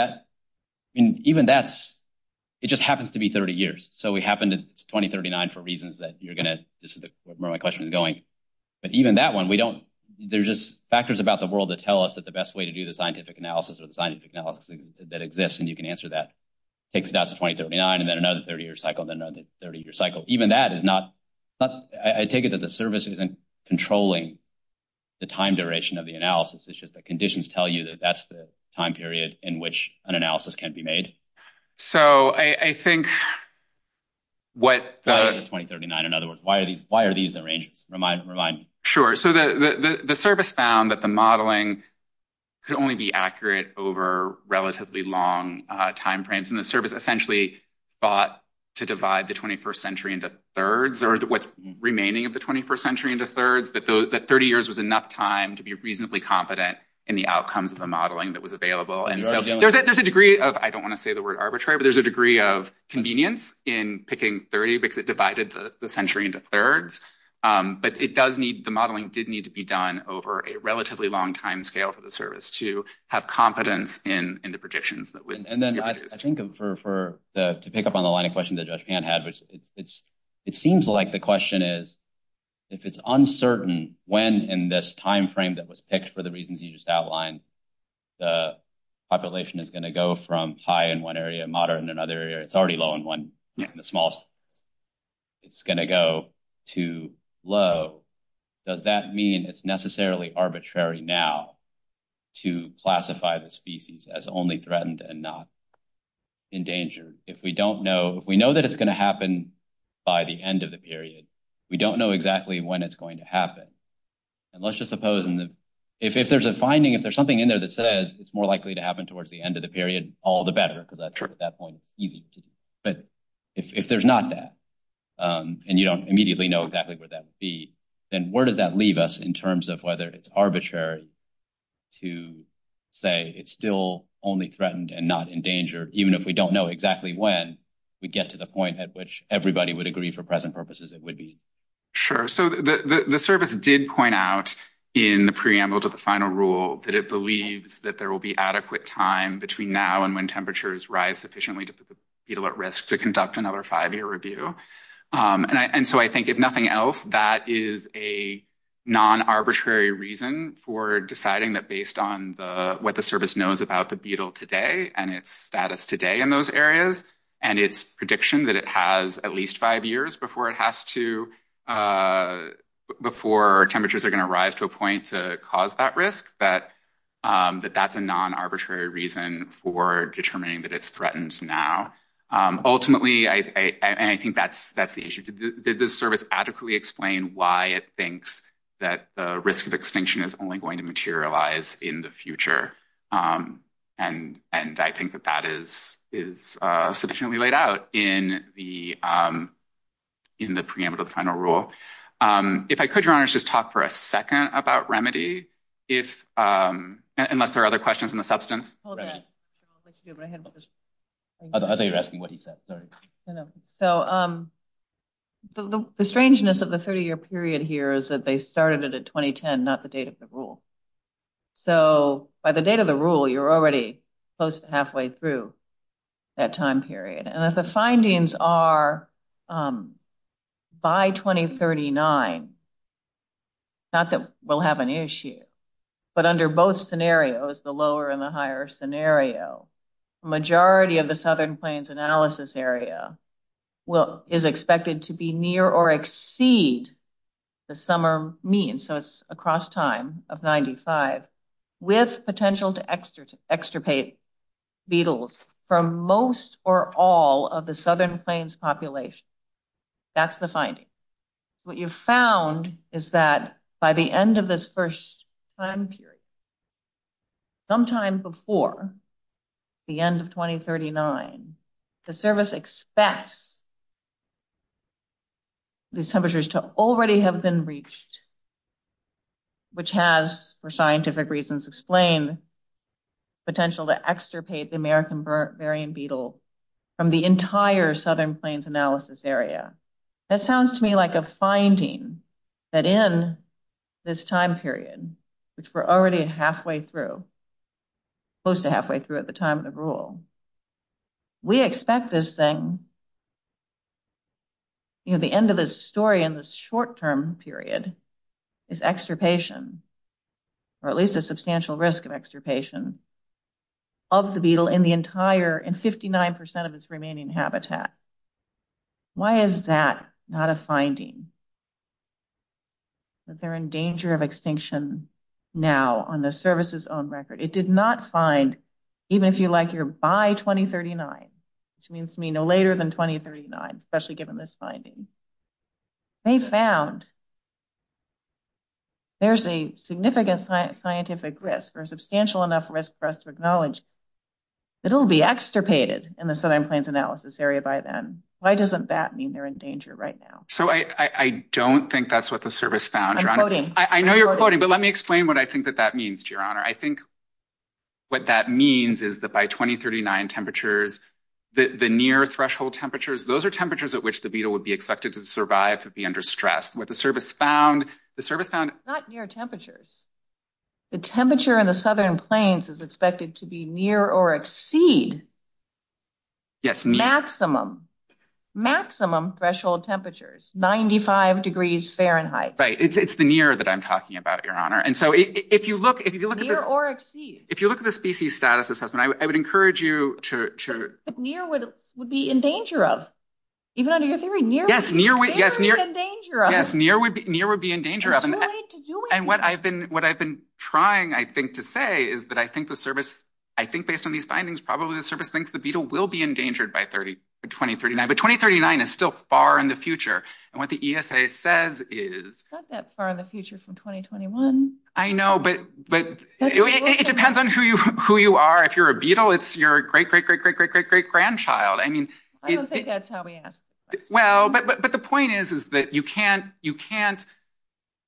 S2: it just happens to be 30 years. So it's 2039 for reasons that this is where my question is going. But even that one, there's just factors about the world that tell us that the best way to do the scientific analysis or the scientific analysis that exists, and you can answer that, takes it out to 2039 and then another 30-year cycle, and then another 30-year cycle. Even that is not, I take it that the service isn't controlling the time duration of the analysis. It's just that conditions tell you that that's the time period in which an analysis can be made.
S6: So I think why
S2: is it 2039? In other words, why are these the ranges? Remind me.
S6: Sure. So the service found that the modeling could only be accurate over relatively long time frames, and the service essentially thought to divide the 21st century into thirds, or what's remaining of the 21st century into thirds, that 30 years was enough time to be reasonably competent in the outcomes of the modeling that was available. And so there's a degree of, I don't want to say the word arbitrary, but there's a degree of convenience in picking 30 because it divided the century into thirds. But the modeling did need to be done over a relatively long time scale for the service to have confidence in the predictions that would
S2: and then be produced. I think to pick up on the line of question that Judge Pan had, which it seems like the question is, if it's uncertain when in this time frame that was picked for the reasons you just outlined, the population is going to go from high in one area, moderate in another area. It's already low in one, in the smallest. It's going to go to low. Does that mean it's necessarily arbitrary now to classify the species as only threatened and not endangered? If we know that it's going to happen by the end of the period, we don't know exactly when it's going to happen. And let's just suppose if there's a finding, if there's something in there that says it's more likely to happen towards the end of the period, all the better, because at that point it's easier to do. But if there's not that, and you don't immediately know exactly where that would be, then where does that leave us in terms of whether it's arbitrary to say it's still only threatened and not endangered, even if we don't know exactly when we get to the point at which everybody would agree for present purposes it would be?
S6: Sure. So the service did point out in the preamble to the final rule that it believes that there will be adequate time between now and when temperatures rise sufficiently to put the beetle at risk to conduct another 5-year review. And so I think if nothing else, that is a non-arbitrary reason for deciding that based on what the service knows about the beetle today and its status today in those areas, and its prediction that it has at least 5 years before it has to, before temperatures are going to rise to a point to cause that risk, that's a non-arbitrary reason for determining that it's threatened now. Ultimately, I think that's the issue. Did the service adequately explain why it thinks that the risk of extinction is only going to materialize in the future? And I think that is sufficiently laid out in the preamble to the final rule. If I could, Your Honors, just talk for a second about remedy, unless there are other questions on the substance.
S4: Hold on.
S2: I thought you were asking what he said. Sorry.
S4: No. So the strangeness of the 30-year period here is that they started it at 2010, not the date of the rule. So by the date of the rule, you're already close to halfway through that time period. And if the findings are by 2039, not that we'll have an issue, but under both scenarios, the lower and the higher scenario, a majority of the Southern Plains analysis area is expected to be near or exceed the summer mean. So it's across time of 95, with potential to extirpate beetles from most or all of the Southern Plains population. That's the finding. What you've found is that by the end of this first time period, sometime before the end of 2039, the service expects these temperatures to already have been reached, which has, for scientific reasons, explained potential to extirpate the American burying beetle from the entire Southern Plains analysis area. That sounds to me like a finding that in this time period, which we're already halfway through, close to halfway through at the time of the rule, we expect this thing, the end of this story in this short-term period is extirpation, or at least a substantial risk of extirpation of the beetle in 59% of its remaining habitat. Why is that not a finding? That they're in danger of extinction now on the service's own record. It did not find, even if you like your by 2039, which means to me no later than 2039, especially given this finding. They found there's a significant scientific risk, or a substantial enough risk for us to acknowledge that it'll be extirpated in the Southern Plains analysis area by then. Why doesn't that mean they're in danger right now?
S6: So I don't think that's what the service found, Your
S4: I'm
S6: Honor.
S4: quoting.
S6: I know you're quoting, but let me explain what I think that means, Your Honor. I think what that means is that by 2039 temperatures, the near threshold temperatures, those are temperatures at which the beetle would be expected to survive and be under stress. What the service found...
S4: Not near temperatures. The temperature in the Southern Plains is expected to be near or exceed maximum threshold temperatures, 95 degrees Fahrenheit.
S6: Right. It's the near that I'm talking about, Your Honor. And so if you look at this,
S4: or exceed.
S6: If you look at the species status assessment, I would encourage you to.
S4: But near would be in danger of. Even under your theory, near
S6: would be
S4: in danger of.
S6: Yes, near would be in danger of.
S4: Too late to do it.
S6: And what I've been trying, I think, to say is that I think the service, based on these findings, probably the service thinks the beetle will be endangered by 2039. But 2039 is still far in the future. And what the ESA says is...
S4: It's not that far in the future from 2021.
S6: I know, but it depends on who you are. If you're a beetle, it's your great-great-great-great-great-great-grandchild. I mean...
S4: I don't think that's how we ask.
S6: Well, but the point is that you can't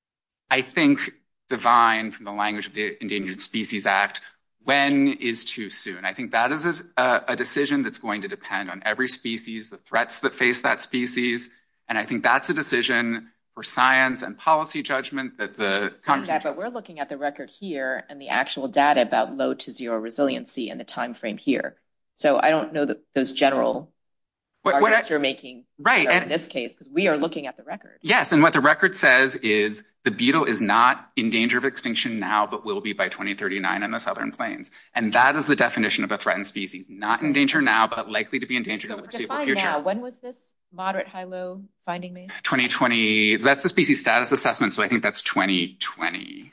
S6: I think, divine from the language of the Endangered Species Act, when is too soon. I think that is a decision that's going to depend on every species, the threats that face that species. And I think that's a decision for science and policy judgment that the Congress.
S5: But we're looking at the record here and the actual data about low to zero resiliency and the time frame here. So I don't know that those general arguments you're making in this case, because we are looking at the record.
S6: Yes, and what the record says is the beetle is not in danger of extinction now, but will be by 2039 in the Southern Plains. And that is the definition of a threatened species, not in danger now, but likely to be in danger in the foreseeable future.
S5: Now, when was this moderate high-low finding made?
S6: 2020. That's the species status assessment, so I think that's 2020.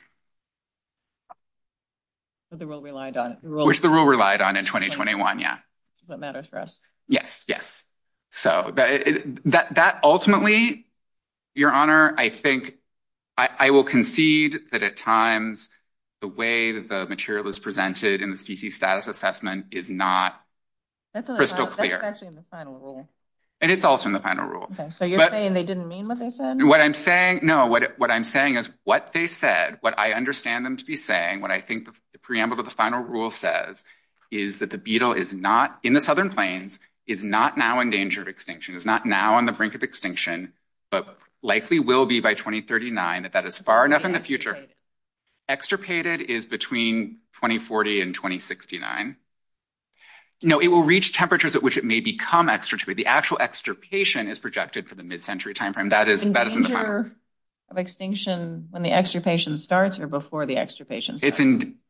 S4: What the rule relied on.
S6: Which the rule relied on in 2021, yeah.
S4: What matters for us.
S6: Yes. So that ultimately, Your Honor, I think I will concede that at times the way that the material is presented in the species status assessment is not crystal clear.
S4: That's actually in the final rule.
S6: And it's also in the final rule.
S4: Okay, so you're saying they didn't mean what they said?
S6: What I'm saying is what they said, what I understand them to be saying, what I think the preamble to the final rule says is that the beetle is not in the Southern Plains, is not now in danger of extinction, is not now on the brink of extinction, but likely will be by 2039, that is far enough in the future. Extirpated is between 2040 and 2069. No, it will reach temperatures at which it may become extirpated. The actual extirpation is projected for the mid-century timeframe. That is in the final.
S4: Danger of extinction when the extirpation starts or before the extirpation starts?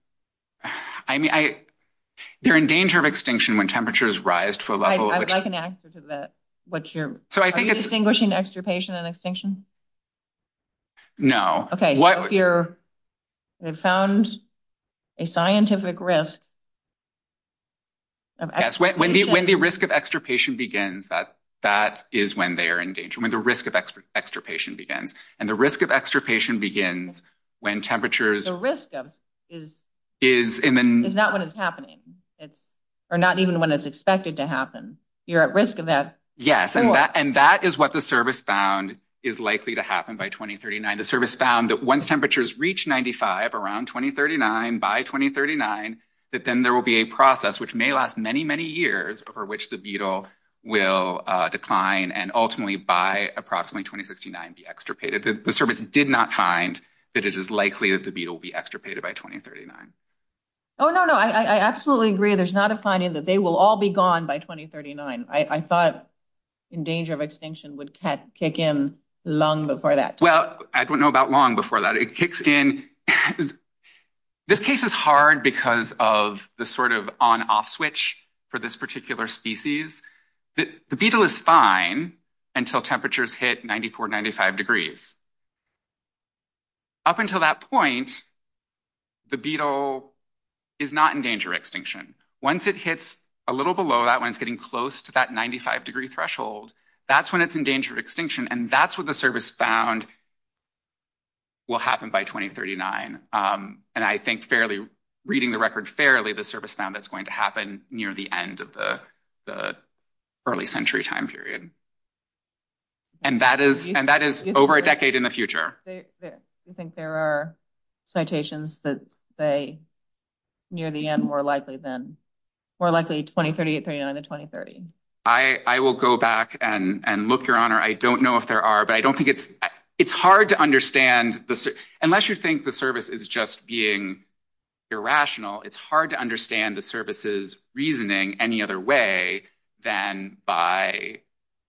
S6: They're in danger of extinction when temperatures rise to a level.
S4: I would like an answer to that. Are you distinguishing extirpation and extinction?
S6: No.
S4: Okay, so if they've found a scientific risk of extirpation.
S6: Yes, when the risk of extirpation begins, that is when they are in danger, when the risk of extirpation begins. And the risk of extirpation begins when temperatures.
S4: The risk of is not when it's happening. Or not even when it's expected to happen. You're at risk of that.
S6: Yes, and that is what the service found is likely to happen by 2039. The service found that once temperatures reach 95 around 2039, by 2039, that then there will be a process which may last many, many years over which the beetle will decline and ultimately by approximately 2069 be extirpated. The service did not find that it is likely that the beetle will be extirpated by 2039.
S4: Oh, no, I absolutely agree. There's not a finding that they will all be gone by 2039. I thought in danger of extinction would kick in long before that.
S6: Well, I don't know about long before that. It kicks in. This case is hard because of the sort of on-off switch for this particular species. The beetle is fine until temperatures hit 94, 95 degrees. Up until that point, the beetle is not in danger of extinction. Once it hits a little below that, when it's getting close to that 95-degree threshold, that's when it's in danger of extinction, and that's what the service found will happen by 2039. And I think reading the record fairly, the service found that's going to happen near the end of the early century time period. And that is over a decade in the future.
S4: You think there are citations that say near the end more likely 2038, 39 than 2030?
S6: I will go back and look, Your Honor. I don't know if there are, but I don't think it's hard to understand unless you think the service is just being irrational. It's hard to understand the service's reasoning any other way than by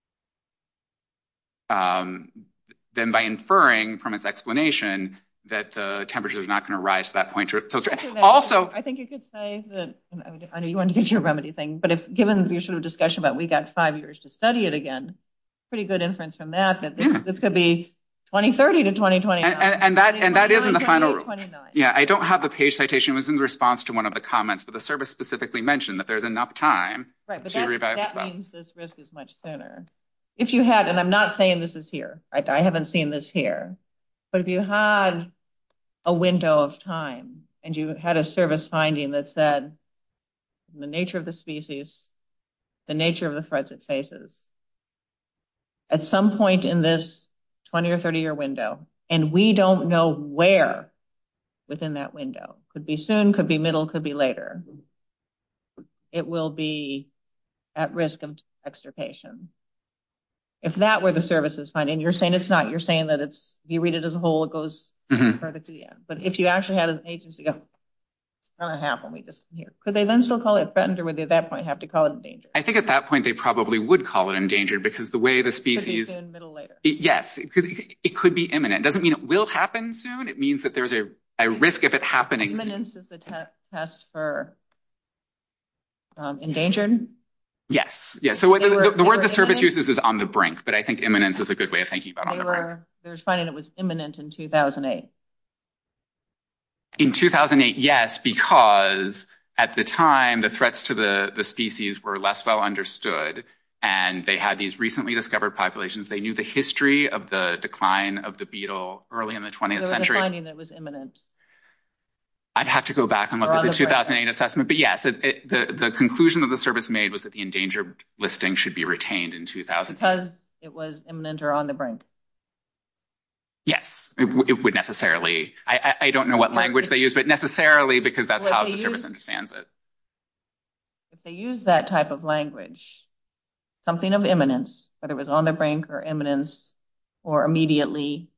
S6: inferring from its explanation that the temperatures are not going to rise to that point. Also,
S4: I think you could say that, I know you want to get to your remedy thing, but if given your sort of discussion about we got 5 years to study it again, pretty good inference from that this could be 2030 to 2029.
S6: And that is in the final rule. Yeah, I don't have the page citation. It was in the response to one of the comments, but the service specifically mentioned that there's enough time to revive this.
S4: That means this risk is much sooner. If you had, and I'm not saying this is here, I haven't seen this here, but if you had a window of time and you had a service finding that said the nature of the species, the nature of the threats it faces, at some point in this 20 or 30 year window, and we don't know where within that window, could be soon, could be middle, could be later, it will be at risk of extirpation. If that were the services finding, and you're saying it's not, you're saying that it's, if you read it as a whole, it goes further to the end. But if you actually had an agency go, it's going to happen, we just here, could they then still call it threatened, or would they at that point have to call it endangered?
S6: I think at that point they probably would call it endangered, because the way the species,
S4: could be soon, middle, later.
S6: Yes, because it could be imminent. It doesn't mean it will happen soon. It means that there's a risk of it happening soon.
S4: Imminence is the test for endangered.
S6: Yes. So the word the service uses is on the brink, but I think imminence is a good way of thinking about on the brink.
S4: They were finding it was imminent in 2008.
S6: In 2008, yes, because at the time the threats to the species were less well understood, and they had these recently discovered populations. They knew the history of the decline of the beetle early in the 20th century.
S4: There was a finding that was imminent.
S6: I'd have to go back and look at the 2008 assessment. But yes, the conclusion that the service made was that the endangered listing should be retained in 2008.
S4: Because it was imminent or on the brink.
S6: Yes, it would necessarily. I don't know what language they use, but necessarily, because that's how the service understands it.
S4: If they use that type of language, something of imminence, whether it was on the brink or imminence or immediately,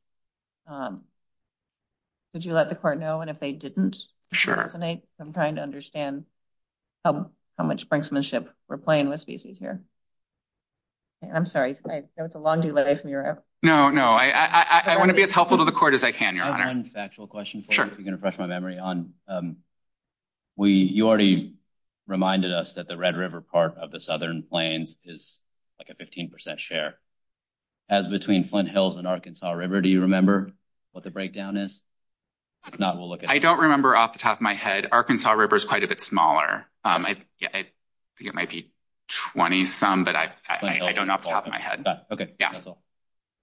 S4: could you let the court know? And if they didn't,
S6: sure.
S4: 2008, I'm trying to understand how much brinksmanship we're playing with species here. And I'm sorry, that was a long delay from your.
S6: No, I want to be as helpful to the court as I can, Your Honor.
S2: I have one factual question for
S6: you,
S2: if you can refresh my memory on. You already reminded us that the Red River part of the Southern Plains is like a 15% share. As between Flint Hills and Arkansas River, do you remember what the breakdown is? If not, we'll look at it.
S6: I don't remember off the top of my head. Arkansas River is quite a bit smaller. I think it might be 20 some, but I don't know off the top of my head.
S2: Okay,
S6: yeah,
S2: that's all.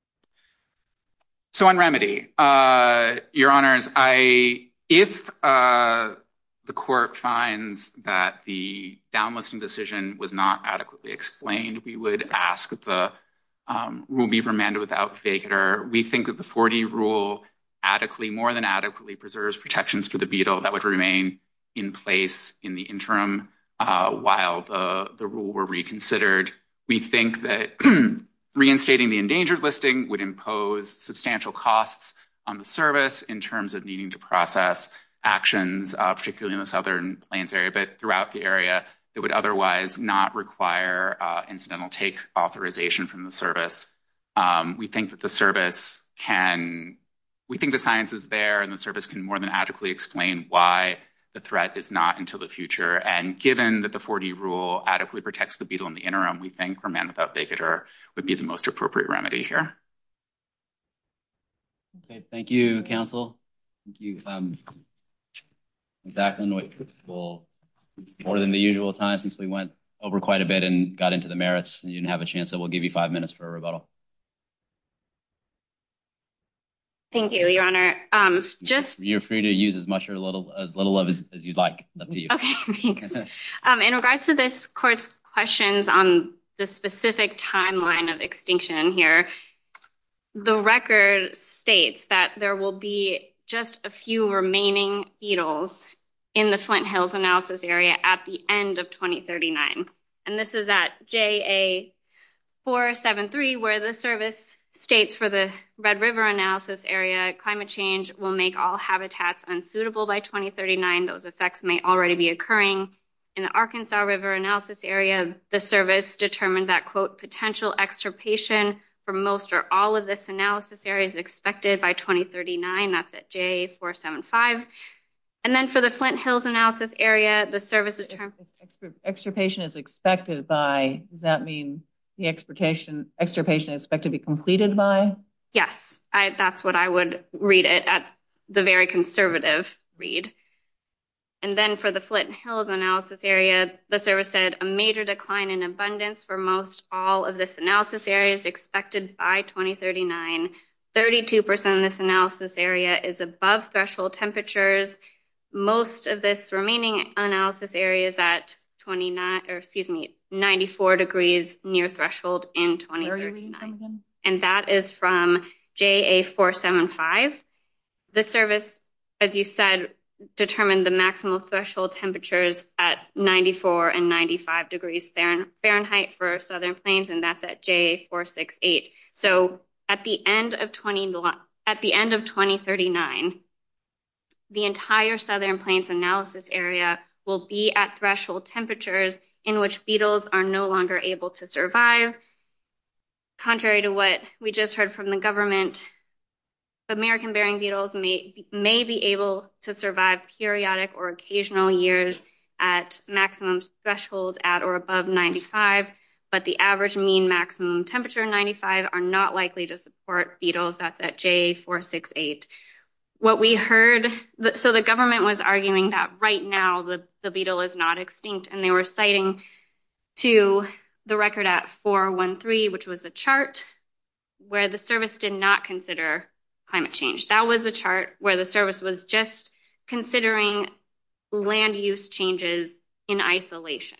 S6: So on remedy, Your Honors, if the court finds that the downlisting decision was not adequately explained, we would ask that the rule be remanded without vacatur. We think that the 4D rule more than adequately preserves protections for the beetle that would remain in place in the interim while the rule were reconsidered. We think that reinstating the endangered listing would impose substantial costs on the service in terms of needing to process actions, particularly in the Southern Plains area, but throughout the area that would otherwise not require incidental take authorization from the service. We think that the service we think the science is there and the service can more than adequately explain why the threat is not until the future. And given that the 4D rule adequately protects the beetle in the interim, we think remand without vacatur would be the most appropriate remedy here.
S2: Okay, thank you, counsel. Thank you. Zachlin, we'll more than the usual time since we went over quite a bit and got into the merits and you didn't have a chance, so we'll give you 5 minutes for a rebuttal.
S3: Thank you, Your Honor.
S2: You're free to use as much or as little of as you'd like. Up to you.
S3: Okay, thanks. In regards to this court's questions on the specific timeline of extinction here, the record states that there will be just a few remaining beetles in the Flint Hills analysis area at the end of 2039. And this is at JA 473, where the service states for the Red River analysis area, climate change will make all habitats unsuitable by 2039. Those effects may already be occurring. In the Arkansas River analysis area, the service determined that, quote, potential extirpation for most or all of this analysis area is expected by 2039. That's at JA 475. And then for the Flint Hills analysis area, the service determined
S4: extirpation is expected by, does that mean the extirpation is expected to be completed by?
S3: Yes, that's what I would read it at the very conservative read. And then for the Flint Hills analysis area, the service said a major decline in abundance for most all of this analysis area is expected by 2039. 32% of this analysis area is above threshold temperatures. Most of this remaining analysis area is at 94 degrees near threshold in 2039. And that is from JA475. The service, as you said, determined the maximum threshold temperatures at 94 and 95 degrees Fahrenheit for Southern Plains, and that's at JA468. So at the end of 2039, the entire Southern Plains analysis area will be at threshold temperatures in which beetles are no longer able to survive. Contrary to what we just heard from the government, American bearing beetles may be able to survive periodic or occasional years at maximum threshold at or above 95, but the average mean maximum temperature 95 are not likely to support beetles. That's at JA468. What we heard, so the government was arguing that right now the beetle is not extinct, and they were citing to the record at 413, which was a chart where the service did not consider climate change. That was a chart where the service was just considering land use changes in isolation.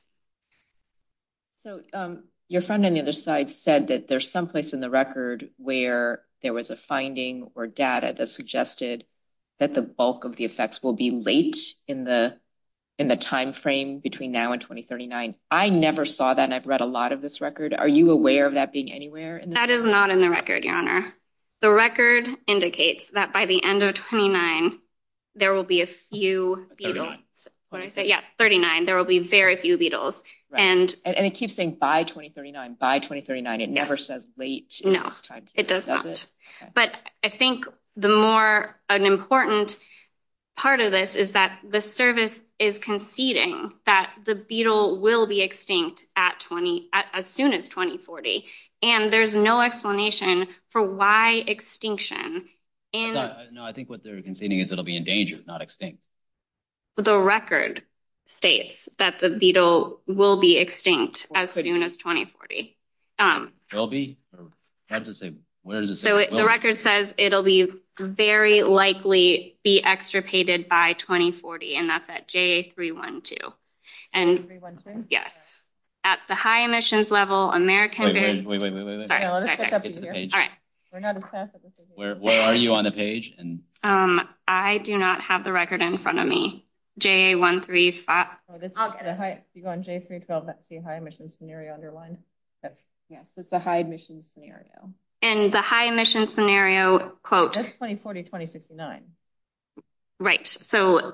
S5: So your friend on the other side said that there's someplace in the record where there was a finding or data that suggested that the bulk of the effects will be late in the time frame between now and 2039. I never saw that, and I've read a lot of this record. Are you aware of that being anywhere in this?
S3: That is not in the record, Your Honor. The record indicates that by the end of 29, there will be a few beetles.
S2: 39.
S3: What did I say? Yeah, 39. There will be very few beetles.
S5: Right. And it keeps saying by 2039, by 2039. It never says late in this time period.
S3: It does not.
S5: It? Okay.
S3: But I think an important part of this is that the service is conceding that the beetle will be extinct as soon as 2040. And there's no explanation for why extinction
S2: No, I think what they're conceding is it'll be endangered, not extinct.
S3: The record states that the beetle will be extinct as soon as 2040.
S2: Will be? Or how does it say? Where does it say?
S3: So the record says it'll be very likely be extirpated by 2040, and that's at JA312. And
S4: 312?
S3: yes, at the high emissions level, American.
S2: Wait.
S3: Sorry.
S4: No, let's pick up
S2: Get to the
S4: here.
S2: page.
S3: All right.
S4: We're not as fast as this.
S2: Where are you on the page? And
S3: I do not have the record in front of me. JA135.
S4: Oh, that's the high. If you go on J312, that's the high emissions scenario underlined.
S5: Yes, it's the high emissions scenario.
S3: And the high emissions scenario, quote.
S4: That's 2040, 2069.
S3: Right. So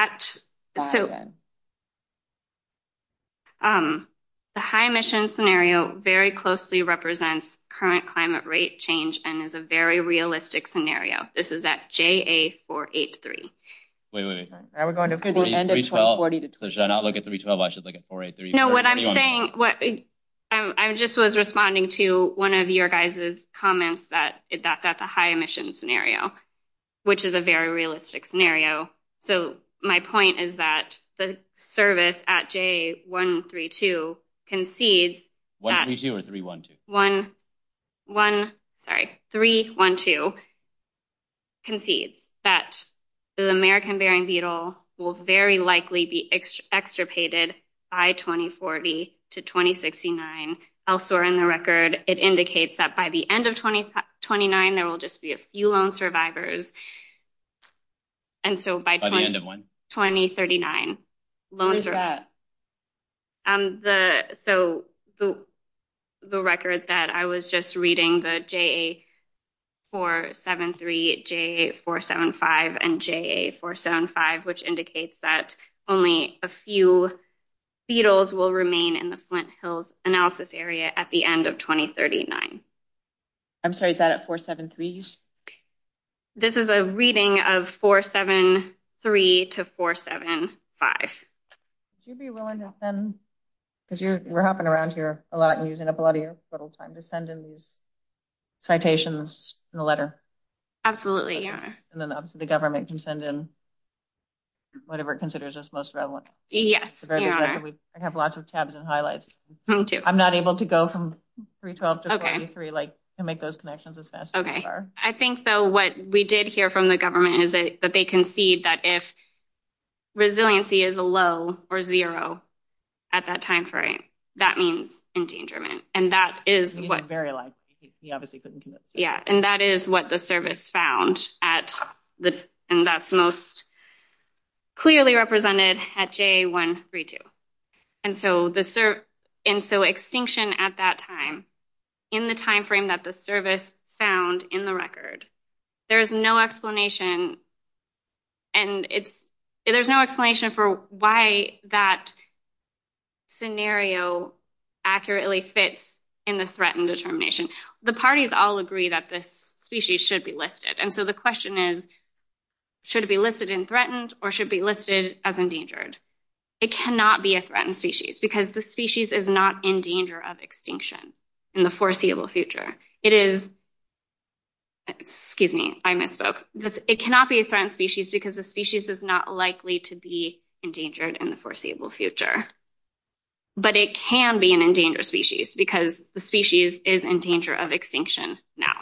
S3: the high emission scenario very closely represents current climate rate change and is a very realistic scenario. This is at JA483.
S2: Wait.
S4: Now we're going to
S5: the end of 2040 to 2040.
S2: So should I not look at 312? I should look at 483.
S3: No, what I'm saying, I just was responding to one of your guys' comments that's at the high emission scenario, which is a very realistic scenario. So my point is that the service at J132 concedes
S2: 132 or 312?
S3: 312 concedes that the American bearing beetle will very likely be extirpated by 2040 to 2069. Elsewhere in the record, it indicates that by the end of 2029, there will just be a few lone survivors. And so by
S2: the end of when?
S3: 2039, lone survivors. The record that I was just reading, the JA473, JA475, and JA475, which indicates that only a few beetles will remain in the Flint Hills analysis area at the end of 2039.
S5: I'm sorry, is that at 473?
S3: This is a reading of 473 to 475.
S4: Would you be willing to send, because we're hopping around here a lot and using up a lot of your total time, to send in these citations in a letter?
S3: Absolutely, yeah.
S4: And then obviously the government can send in whatever it considers as most relevant.
S3: Yes, Your Honor.
S4: I have lots of tabs and highlights.
S3: Me too.
S4: I'm not able to go from 312 to 483, and make those connections as fast as you are.
S3: I think, though, what we did hear from the government is that they concede that if resiliency is low or zero at that time frame, that means endangerment. And that is
S4: very likely. he obviously couldn't commit.
S3: Yeah, and that is what the service found and that's most clearly represented at JA132. And so extinction at that time, in the time frame that the service found in the record, there's no explanation, and there's no explanation for why that scenario accurately fits in the threatened determination. The parties all agree that this species should be listed. And so the question is, should it be listed in threatened or should it be listed as endangered? It cannot be a threatened species because the species is not in danger of extinction in the foreseeable future. It is, excuse me, I misspoke. It cannot be a threatened species because the species is not likely to be endangered in the foreseeable future. But it can be an endangered species because the species is in danger of extinction now.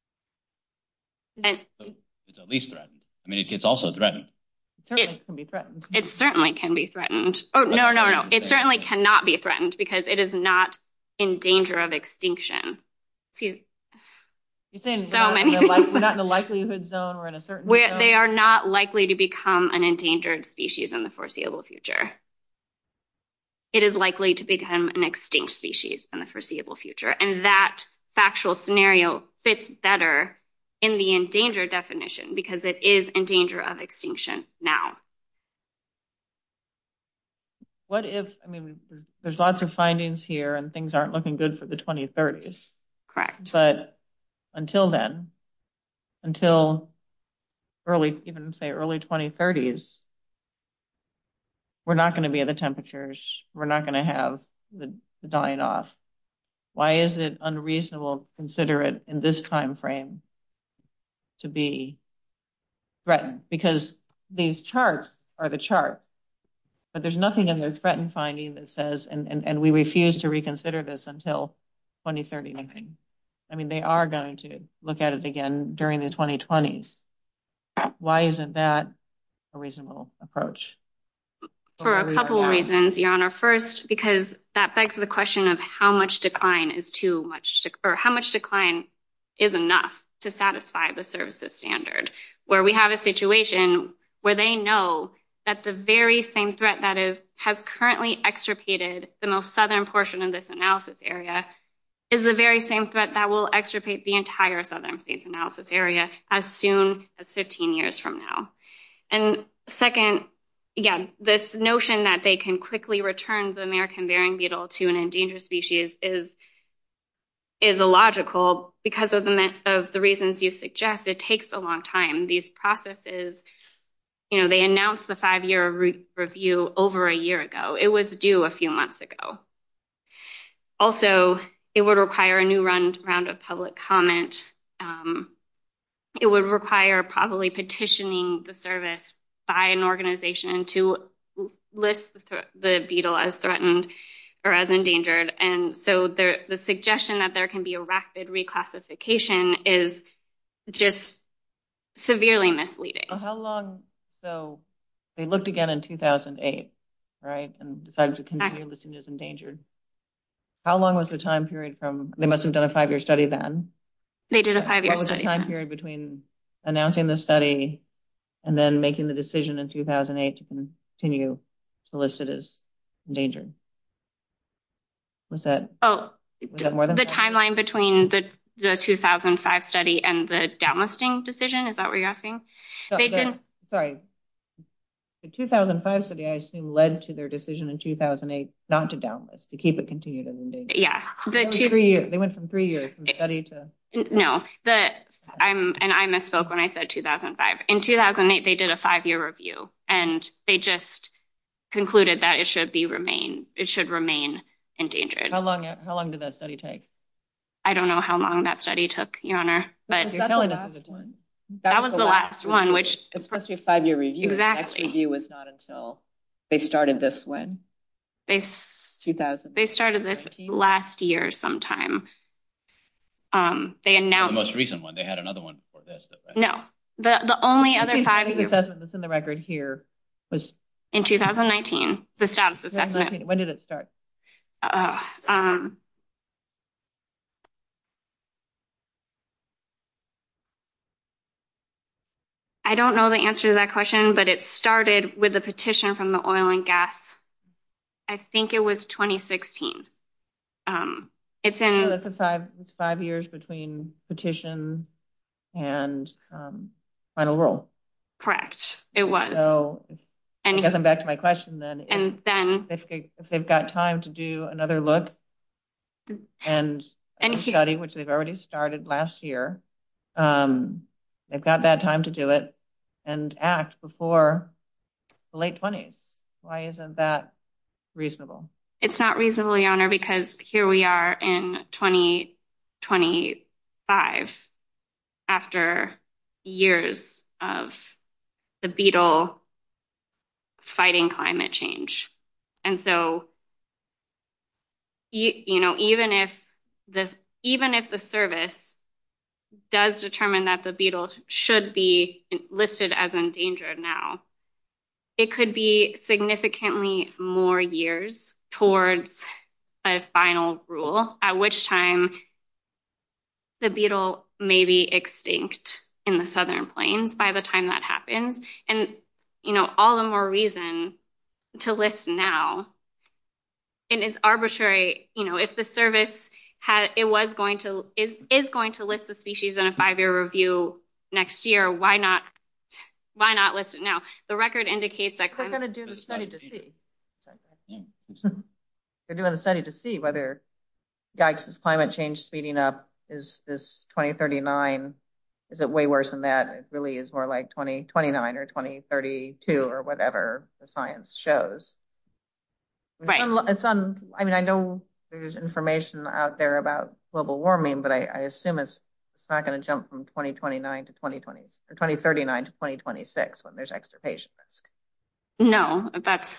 S2: And it's at least threatened. I mean, it's also threatened.
S4: It certainly can be threatened.
S3: It certainly can be threatened. Oh, no. It certainly cannot be threatened because it is not in danger of extinction. Excuse me.
S4: You're saying we're not in a likelihood zone, we're in a certain zone?
S3: They are not likely to become an endangered species in the foreseeable future. It is likely to become an extinct species in the foreseeable future. And that factual scenario fits better in the endangered definition because it is in danger of extinction now.
S4: What if, I mean, there's lots of findings here and things aren't looking good for the 2030s.
S3: Correct.
S4: But until then, until early 2030s, we're not going to be at the temperatures. We're not going to have the dying off. Why is it unreasonable to consider it in this time frame to be threatened? Because these charts are the chart, but there's nothing in their threatened finding that says, and we refuse to reconsider this until 2039. I mean, they are going to look at it again during the 2020s. Why isn't that a reasonable approach?
S3: For a couple of reasons, Your Honor. First, because that begs the question of how much decline is too much, or how much decline is enough to satisfy the services standard, where we have a situation where they know that the very same threat that has currently extirpated the most southern portion of this analysis area is the very same threat that will extirpate the entire southern states analysis area as soon as 15 years from now. And second, this notion that they can quickly return the American burying beetle to an endangered species is illogical because of the reasons you suggest. It takes a long time. These processes, they announced the 5-year review over a year ago. It was due a few months ago. Also, it would require a new round of public comment. It would require probably petitioning the service by an organization to list the beetle as threatened or as endangered. And so the suggestion that there can be a rapid reclassification is just severely misleading.
S4: How long? So they looked again in 2008, right, and decided to continue listing as endangered. How long was the time period from, they must have done a 5-year study then?
S3: They did a 5-year study.
S4: What was the time period between announcing the study and then making the decision in 2008 to continue to list it as endangered? Was that more than
S3: the timeline between the 2005 study and the downlisting decision? Is that what you're asking?
S4: The 2005 study, I assume, led to their decision in 2008 not to downlist, to keep it continued as endangered.
S3: Yeah.
S4: They went from 3 years from study to...
S3: No, I misspoke when I said 2005. In 2008, they did a 5-year review, and they just concluded that it should remain endangered.
S4: How long did that study take?
S3: I don't know how long that study took, Your Honor. But
S4: you're telling us the time.
S3: That was the last one, which
S5: it's supposed to be a 5-year review.
S3: Exactly.
S5: The next review was not until they started this when?
S3: They
S5: 2000.
S3: They started this last year sometime. They announced
S2: the most recent one. They had another one before this. Right?
S3: No, the only other 5-year
S4: assessment that's in the record here was
S3: in 2019. The status assessment.
S4: When did it start?
S3: I don't know the answer to that question, but it started with the petition from the oil and gas. I think it was 2016. It's
S4: it's 5 years between petition and final rule.
S3: Correct. It was.
S4: So I guess I'm back to my question then.
S3: And then
S4: if they've got time to do another look and study, which they've already started last year, they've got that time to do it and act before the late 20s. Why isn't that reasonable?
S3: It's not reasonable, Your Honor, because here we are in 2025 after years of the Beetle fighting climate change. And so, even if the service does determine that the Beetle should be listed as endangered now, it could be significantly more years towards a final rule, at which time the Beetle may be extinct in the Southern Plains by the time that happens. And, all the more reason to list now. And it's arbitrary, if the service is going to list the species in a 5-year review next year, why not list it now? The record indicates that
S4: they're going to do the study to see. They're doing the study to see whether is climate change speeding up. Is this 2039? Is it way worse than that? It really is more like 2029 or 2032 or whatever the science shows.
S3: Right.
S4: I know there's information out there about global warming, but I assume it's not going to jump from 2029 to 2020 or 2039 to 2026 when there's extirpation risk.
S3: No,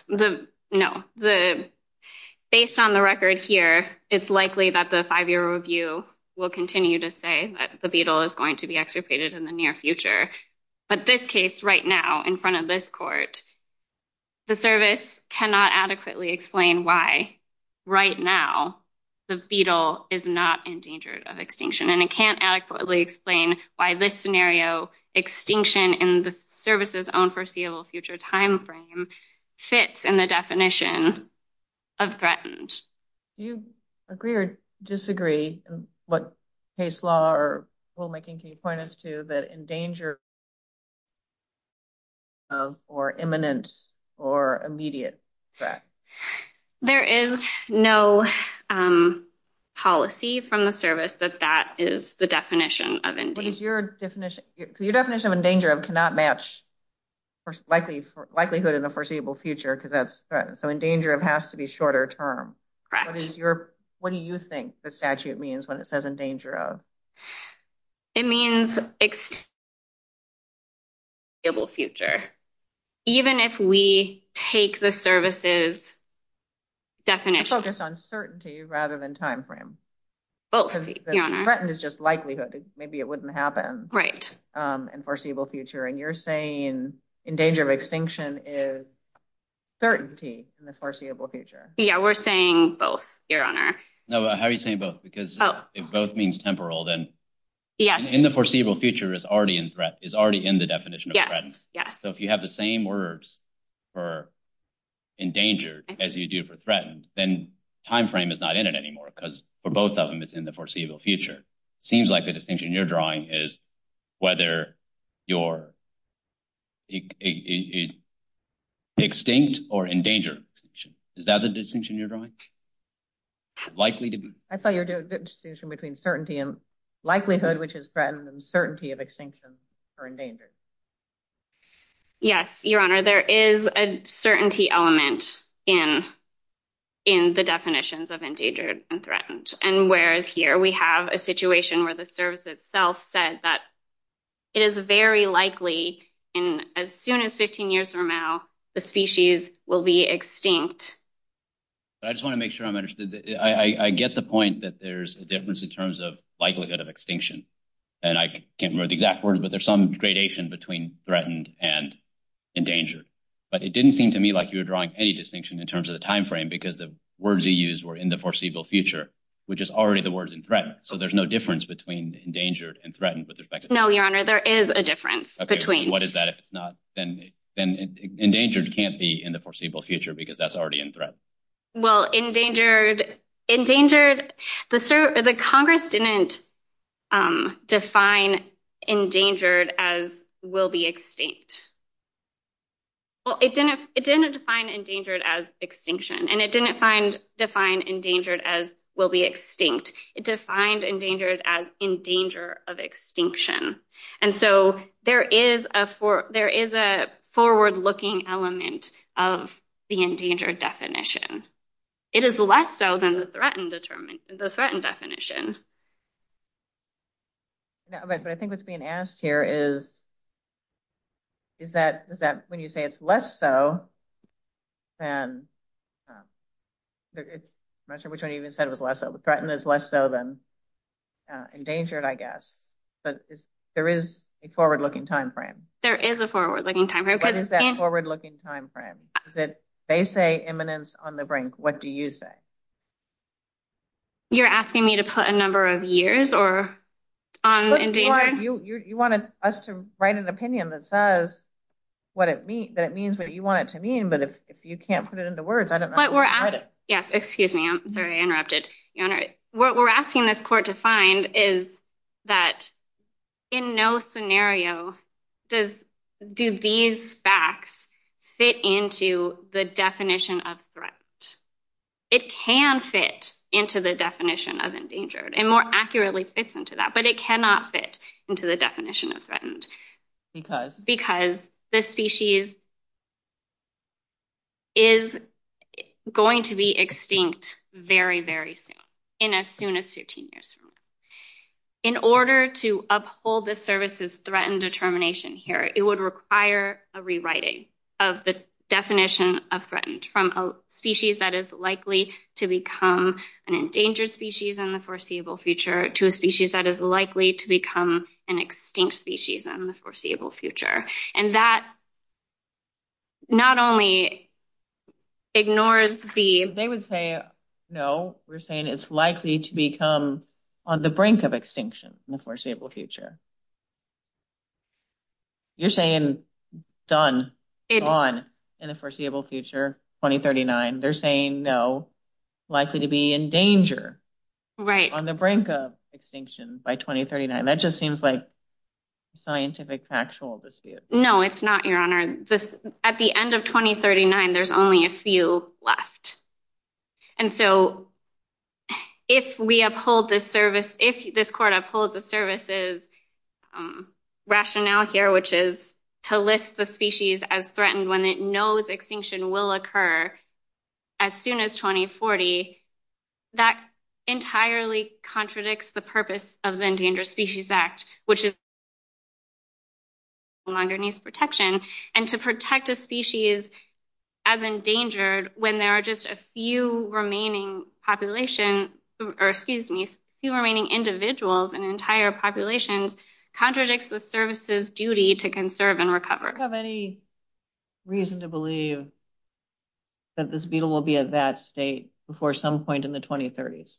S3: based on the record here, it's likely that the 5-year review will continue to say that the Beetle is going to be extirpated in the near future. But this case right now in front of this court, the service cannot adequately explain why right now the Beetle is not endangered of extinction. And it can't adequately explain why this scenario, extinction in the service's own foreseeable future time frame, fits in the definition of threatened.
S4: Do you agree or disagree? What case law or rulemaking can you point us to that endanger or imminent or immediate threat?
S3: There is no policy from the service that is the definition of endangered.
S4: What is your definition? So your definition of endangered cannot match likelihood in the foreseeable future because that's threatened. So endangered has to be shorter term.
S3: Correct.
S4: What do you think the statute means when it says endanger of?
S3: It means foreseeable future. Even if we take the service's definition.
S4: You're focused on certainty rather than time frame.
S3: Both, Your Honor.
S4: Threatened is just likelihood. Maybe it wouldn't happen.
S3: Right.
S4: In foreseeable future. And you're saying in danger of extinction is certainty in the foreseeable future.
S3: Yeah, we're saying both, Your Honor.
S2: No, but how are you saying both? Because if both means temporal, then
S3: yes,
S2: in the foreseeable future is already in the definition of threatened.
S3: Yes.
S2: So if you have the same words for endangered as you do for threatened, then time frame is not in it anymore because for both of them it's in the foreseeable future. Seems like the distinction you're drawing is whether you're extinct or endangered extinction. Is that the distinction you're drawing? Likely to be.
S4: I thought you were doing a distinction between certainty and likelihood, which is threatened, and certainty of extinction or endangered.
S3: Yes, Your Honor, there is a certainty element in the definitions of endangered and threatened. And whereas here we have a situation where the service itself said that it is very likely in as soon as 15 years from now, the species will be extinct.
S2: But I just want to make sure I'm understood. I get the point that there's a difference in terms of likelihood of extinction. And I can't remember the exact words, but there's some gradation between threatened and endangered. But it didn't seem to me like you were drawing any distinction in terms of the time frame because the words you used were in the foreseeable future. which is already the words in threatened. So there's no difference between endangered and threatened with respect to.
S3: No, Your Honor, there is a difference between.
S2: What is that if it's not? Then endangered can't be in the foreseeable future because that's already in threat.
S3: Well, endangered, the Congress didn't define endangered as will be extinct. Well, it didn't define endangered as extinction, and it didn't define endangered as will be extinct. It defined endangered as in danger of extinction. And so there is a forward-looking element of the endangered definition. It is less so than the threatened definition.
S4: No, but I think what's being asked here is that when you say it's less so than I'm not sure which one you even said was less so. Threatened is less so than endangered, I guess. But there is a forward-looking time frame.
S3: There is a forward-looking time frame.
S4: What is that forward-looking time frame? Is it they say imminence on the brink? What do you say?
S3: You're asking me to put a number of years or on endangered?
S4: You wanted us to write an opinion that says what it means, that it means what you want it to mean. But if you can't put it into words, I don't know.
S3: But yes, excuse me. I'm sorry I interrupted. Your Honor, what we're asking this court to find is that in no scenario do these facts fit into the definition of threatened. It can fit into the definition of endangered and more accurately fits into that, but it cannot fit into the definition of threatened. Because this species is going to be extinct very, very soon, in as soon as 15 years from now. In order to uphold the service's threatened determination here, it would require a rewriting of the definition of threatened from a species that is likely to become an endangered species in the foreseeable future to a species that is likely to become an extinct species in the foreseeable future. And that not only ignores the...
S4: They would say, no, we're saying it's likely to become on the brink of extinction in the foreseeable future. You're saying gone in the foreseeable future, 2039. They're saying no, likely to be in danger.
S3: Right.
S4: On the brink of extinction by 2039. That just seems like a scientific factual dispute.
S3: No, it's not, Your Honor. At the end of 2039, there's only a few left. And so if we uphold this service, if this court upholds the service's rationale here, which is to list the species as threatened when it knows extinction will occur as soon as 2040, that entirely contradicts the purpose of the Endangered Species Act, which is no longer needs protection. And to protect a species as endangered when there are just a few remaining few remaining individuals in entire populations contradicts the service's duty to conserve and recover.
S4: Do you have any reason to believe that this beetle will be at that state before some point in the 2030s?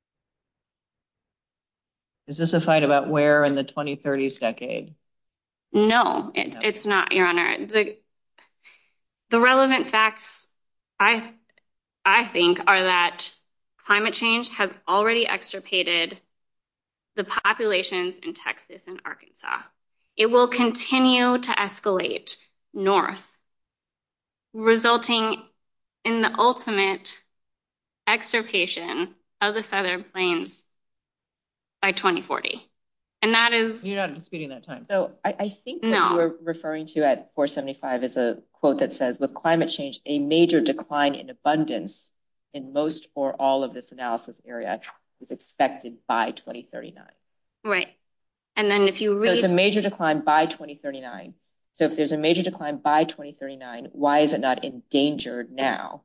S4: Is this a fight about where in the 2030s decade?
S3: No, it's not, Your Honor. The relevant facts, I think, are that climate change has already extirpated the populations in Texas and Arkansas. It will continue to escalate north, resulting in the ultimate extirpation of the Southern Plains by 2040. And that is...
S4: You're not disputing that time.
S5: So I think what you were referring to at 475 is a quote that says, with climate change, a major decline in abundance in most or all of this analysis area is expected by 2039.
S3: Right. And then if you read...
S5: So it's a major decline by 2039. So if there's a major decline by 2039, why is it not endangered now?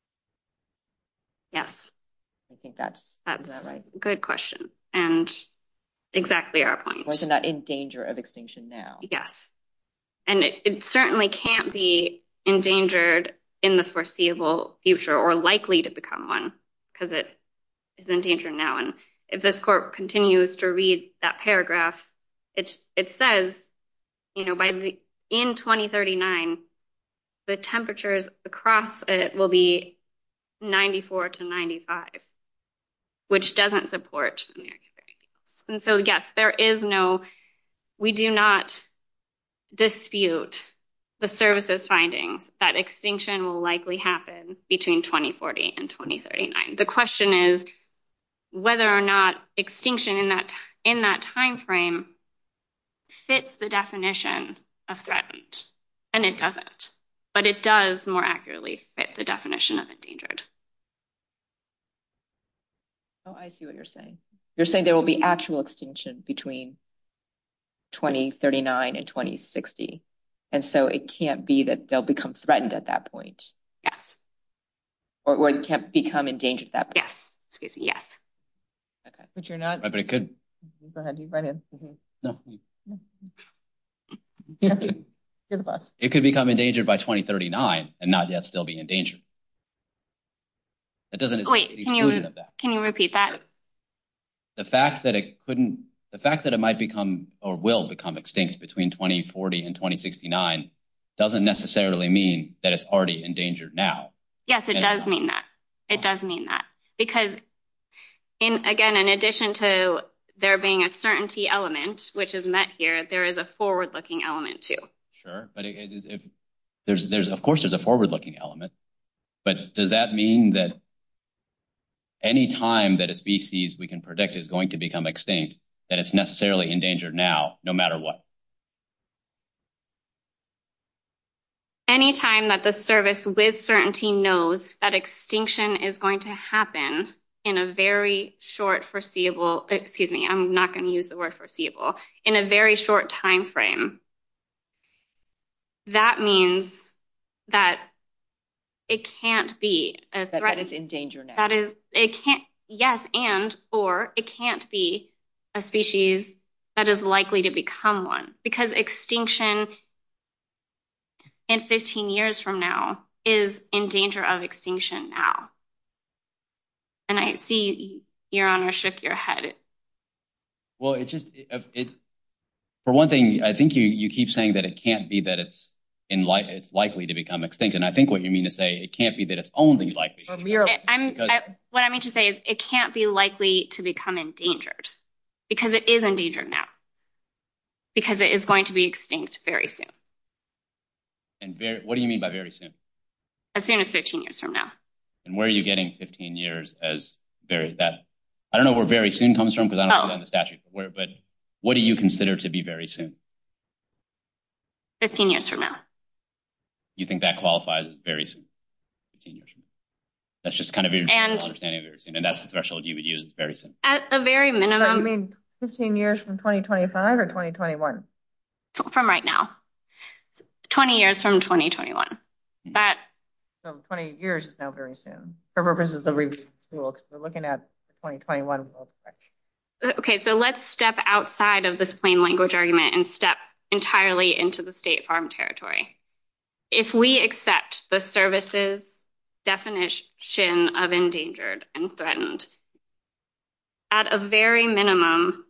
S3: Yes.
S5: I think that's right.
S3: Good question. And exactly our point.
S5: Why is it not in danger of extinction now?
S3: Yes. And it certainly can't be endangered in the foreseeable future or likely to become one because it is endangered now. And if this court continues to read that paragraph, it says, in 2039, the temperatures across it will be 94 to 95, which doesn't support American fairy tales. And so, yes, we do not dispute the service's findings that extinction will likely happen between 2040 and 2039. The question is whether or not extinction in that time frame fits the definition of threatened, and it doesn't. But it does more accurately fit the definition of endangered.
S5: Oh, I see what you're saying. You're saying there will be actual extinction between 2039 and 2060. And so it can't be that they'll become threatened at that point.
S3: Yes.
S5: Or it can't become endangered at that point.
S3: Yes. Excuse me. Yes.
S5: Okay.
S4: But you're not.
S2: Right, but it could.
S4: Go ahead. You write in.
S2: No.
S4: You're the boss.
S2: It could become endangered by 2039 and not yet still be endangered. That doesn't exclusion of that.
S3: Can you repeat that?
S2: The fact that it might become or will become extinct between 2040 and 2069 doesn't necessarily mean that it's already endangered now.
S3: Yes, it does mean that. It does mean that. Because, in addition to there being a certainty element, which is met here, there is a forward-looking element too.
S2: Sure, but there's of course there's a forward-looking element. But does that mean that any time that a species we can predict is going to become extinct, that it's necessarily endangered now, no matter what?
S3: Anytime that the service with certainty knows that extinction is going to happen in a very short foreseeable, I'm not going to use the word foreseeable, in a very short time frame, that means that it can't be a threat.
S5: That it's in danger now.
S3: That is, it can't, yes, or it can't be a species that is likely to become one, because extinction in 15 years from now is in danger of extinction now. And I see Your Honor shook your head.
S2: Well, for one thing, I think you keep saying that it can't be that it's likely to become extinct. And I think what you mean to say, it can't be that it's only likely.
S3: What I mean to say is it can't be likely to become endangered, because it is endangered now, because it is going to be extinct very soon.
S2: And what do you mean by very soon?
S3: As soon as 15 years from now.
S2: And where are you getting 15 years as that? I don't know where very soon comes from, because I don't see that in the statute. But what do you consider to be very soon?
S3: 15 years from now.
S2: You think that qualifies as very soon? 15 years from now. That's just kind of your understanding of very soon. And that's the threshold you would use as very soon.
S3: At a very minimum.
S4: So you mean 15 years from 2025 or 2021?
S3: From right now. 20 years from 2021.
S4: So 20 years is now very soon for purposes of review, because we're looking at 2021.
S3: Okay, so let's step outside of this plain language argument and step entirely into the State Farm territory. If we accept the service's definition of endangered and threatened, at a very minimum,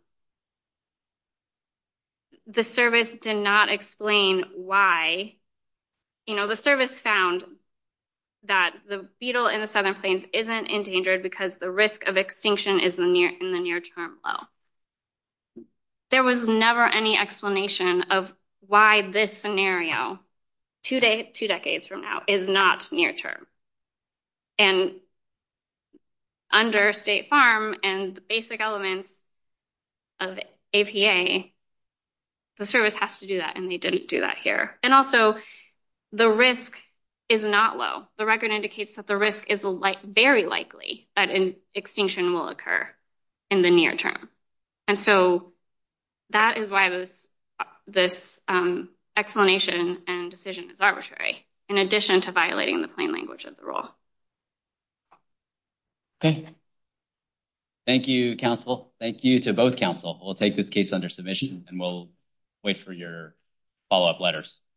S3: the service did not explain why. The service found that the beetle in the Southern Plains isn't endangered because the risk of extinction is in the near term low. There was never any explanation of why this scenario, two decades from now, is not near term. And under State Farm and the basic elements of APA, the service has to do that, and they didn't do that here. And also, the risk is not low. The record indicates that the risk is very likely that an extinction will occur in the near term. And so that is why this explanation and decision is arbitrary, in addition to violating the plain language of the rule.
S2: Okay. Thank you, counsel. Thank you to both counsel. We'll take this case under submission, and we'll wait for your follow-up letters.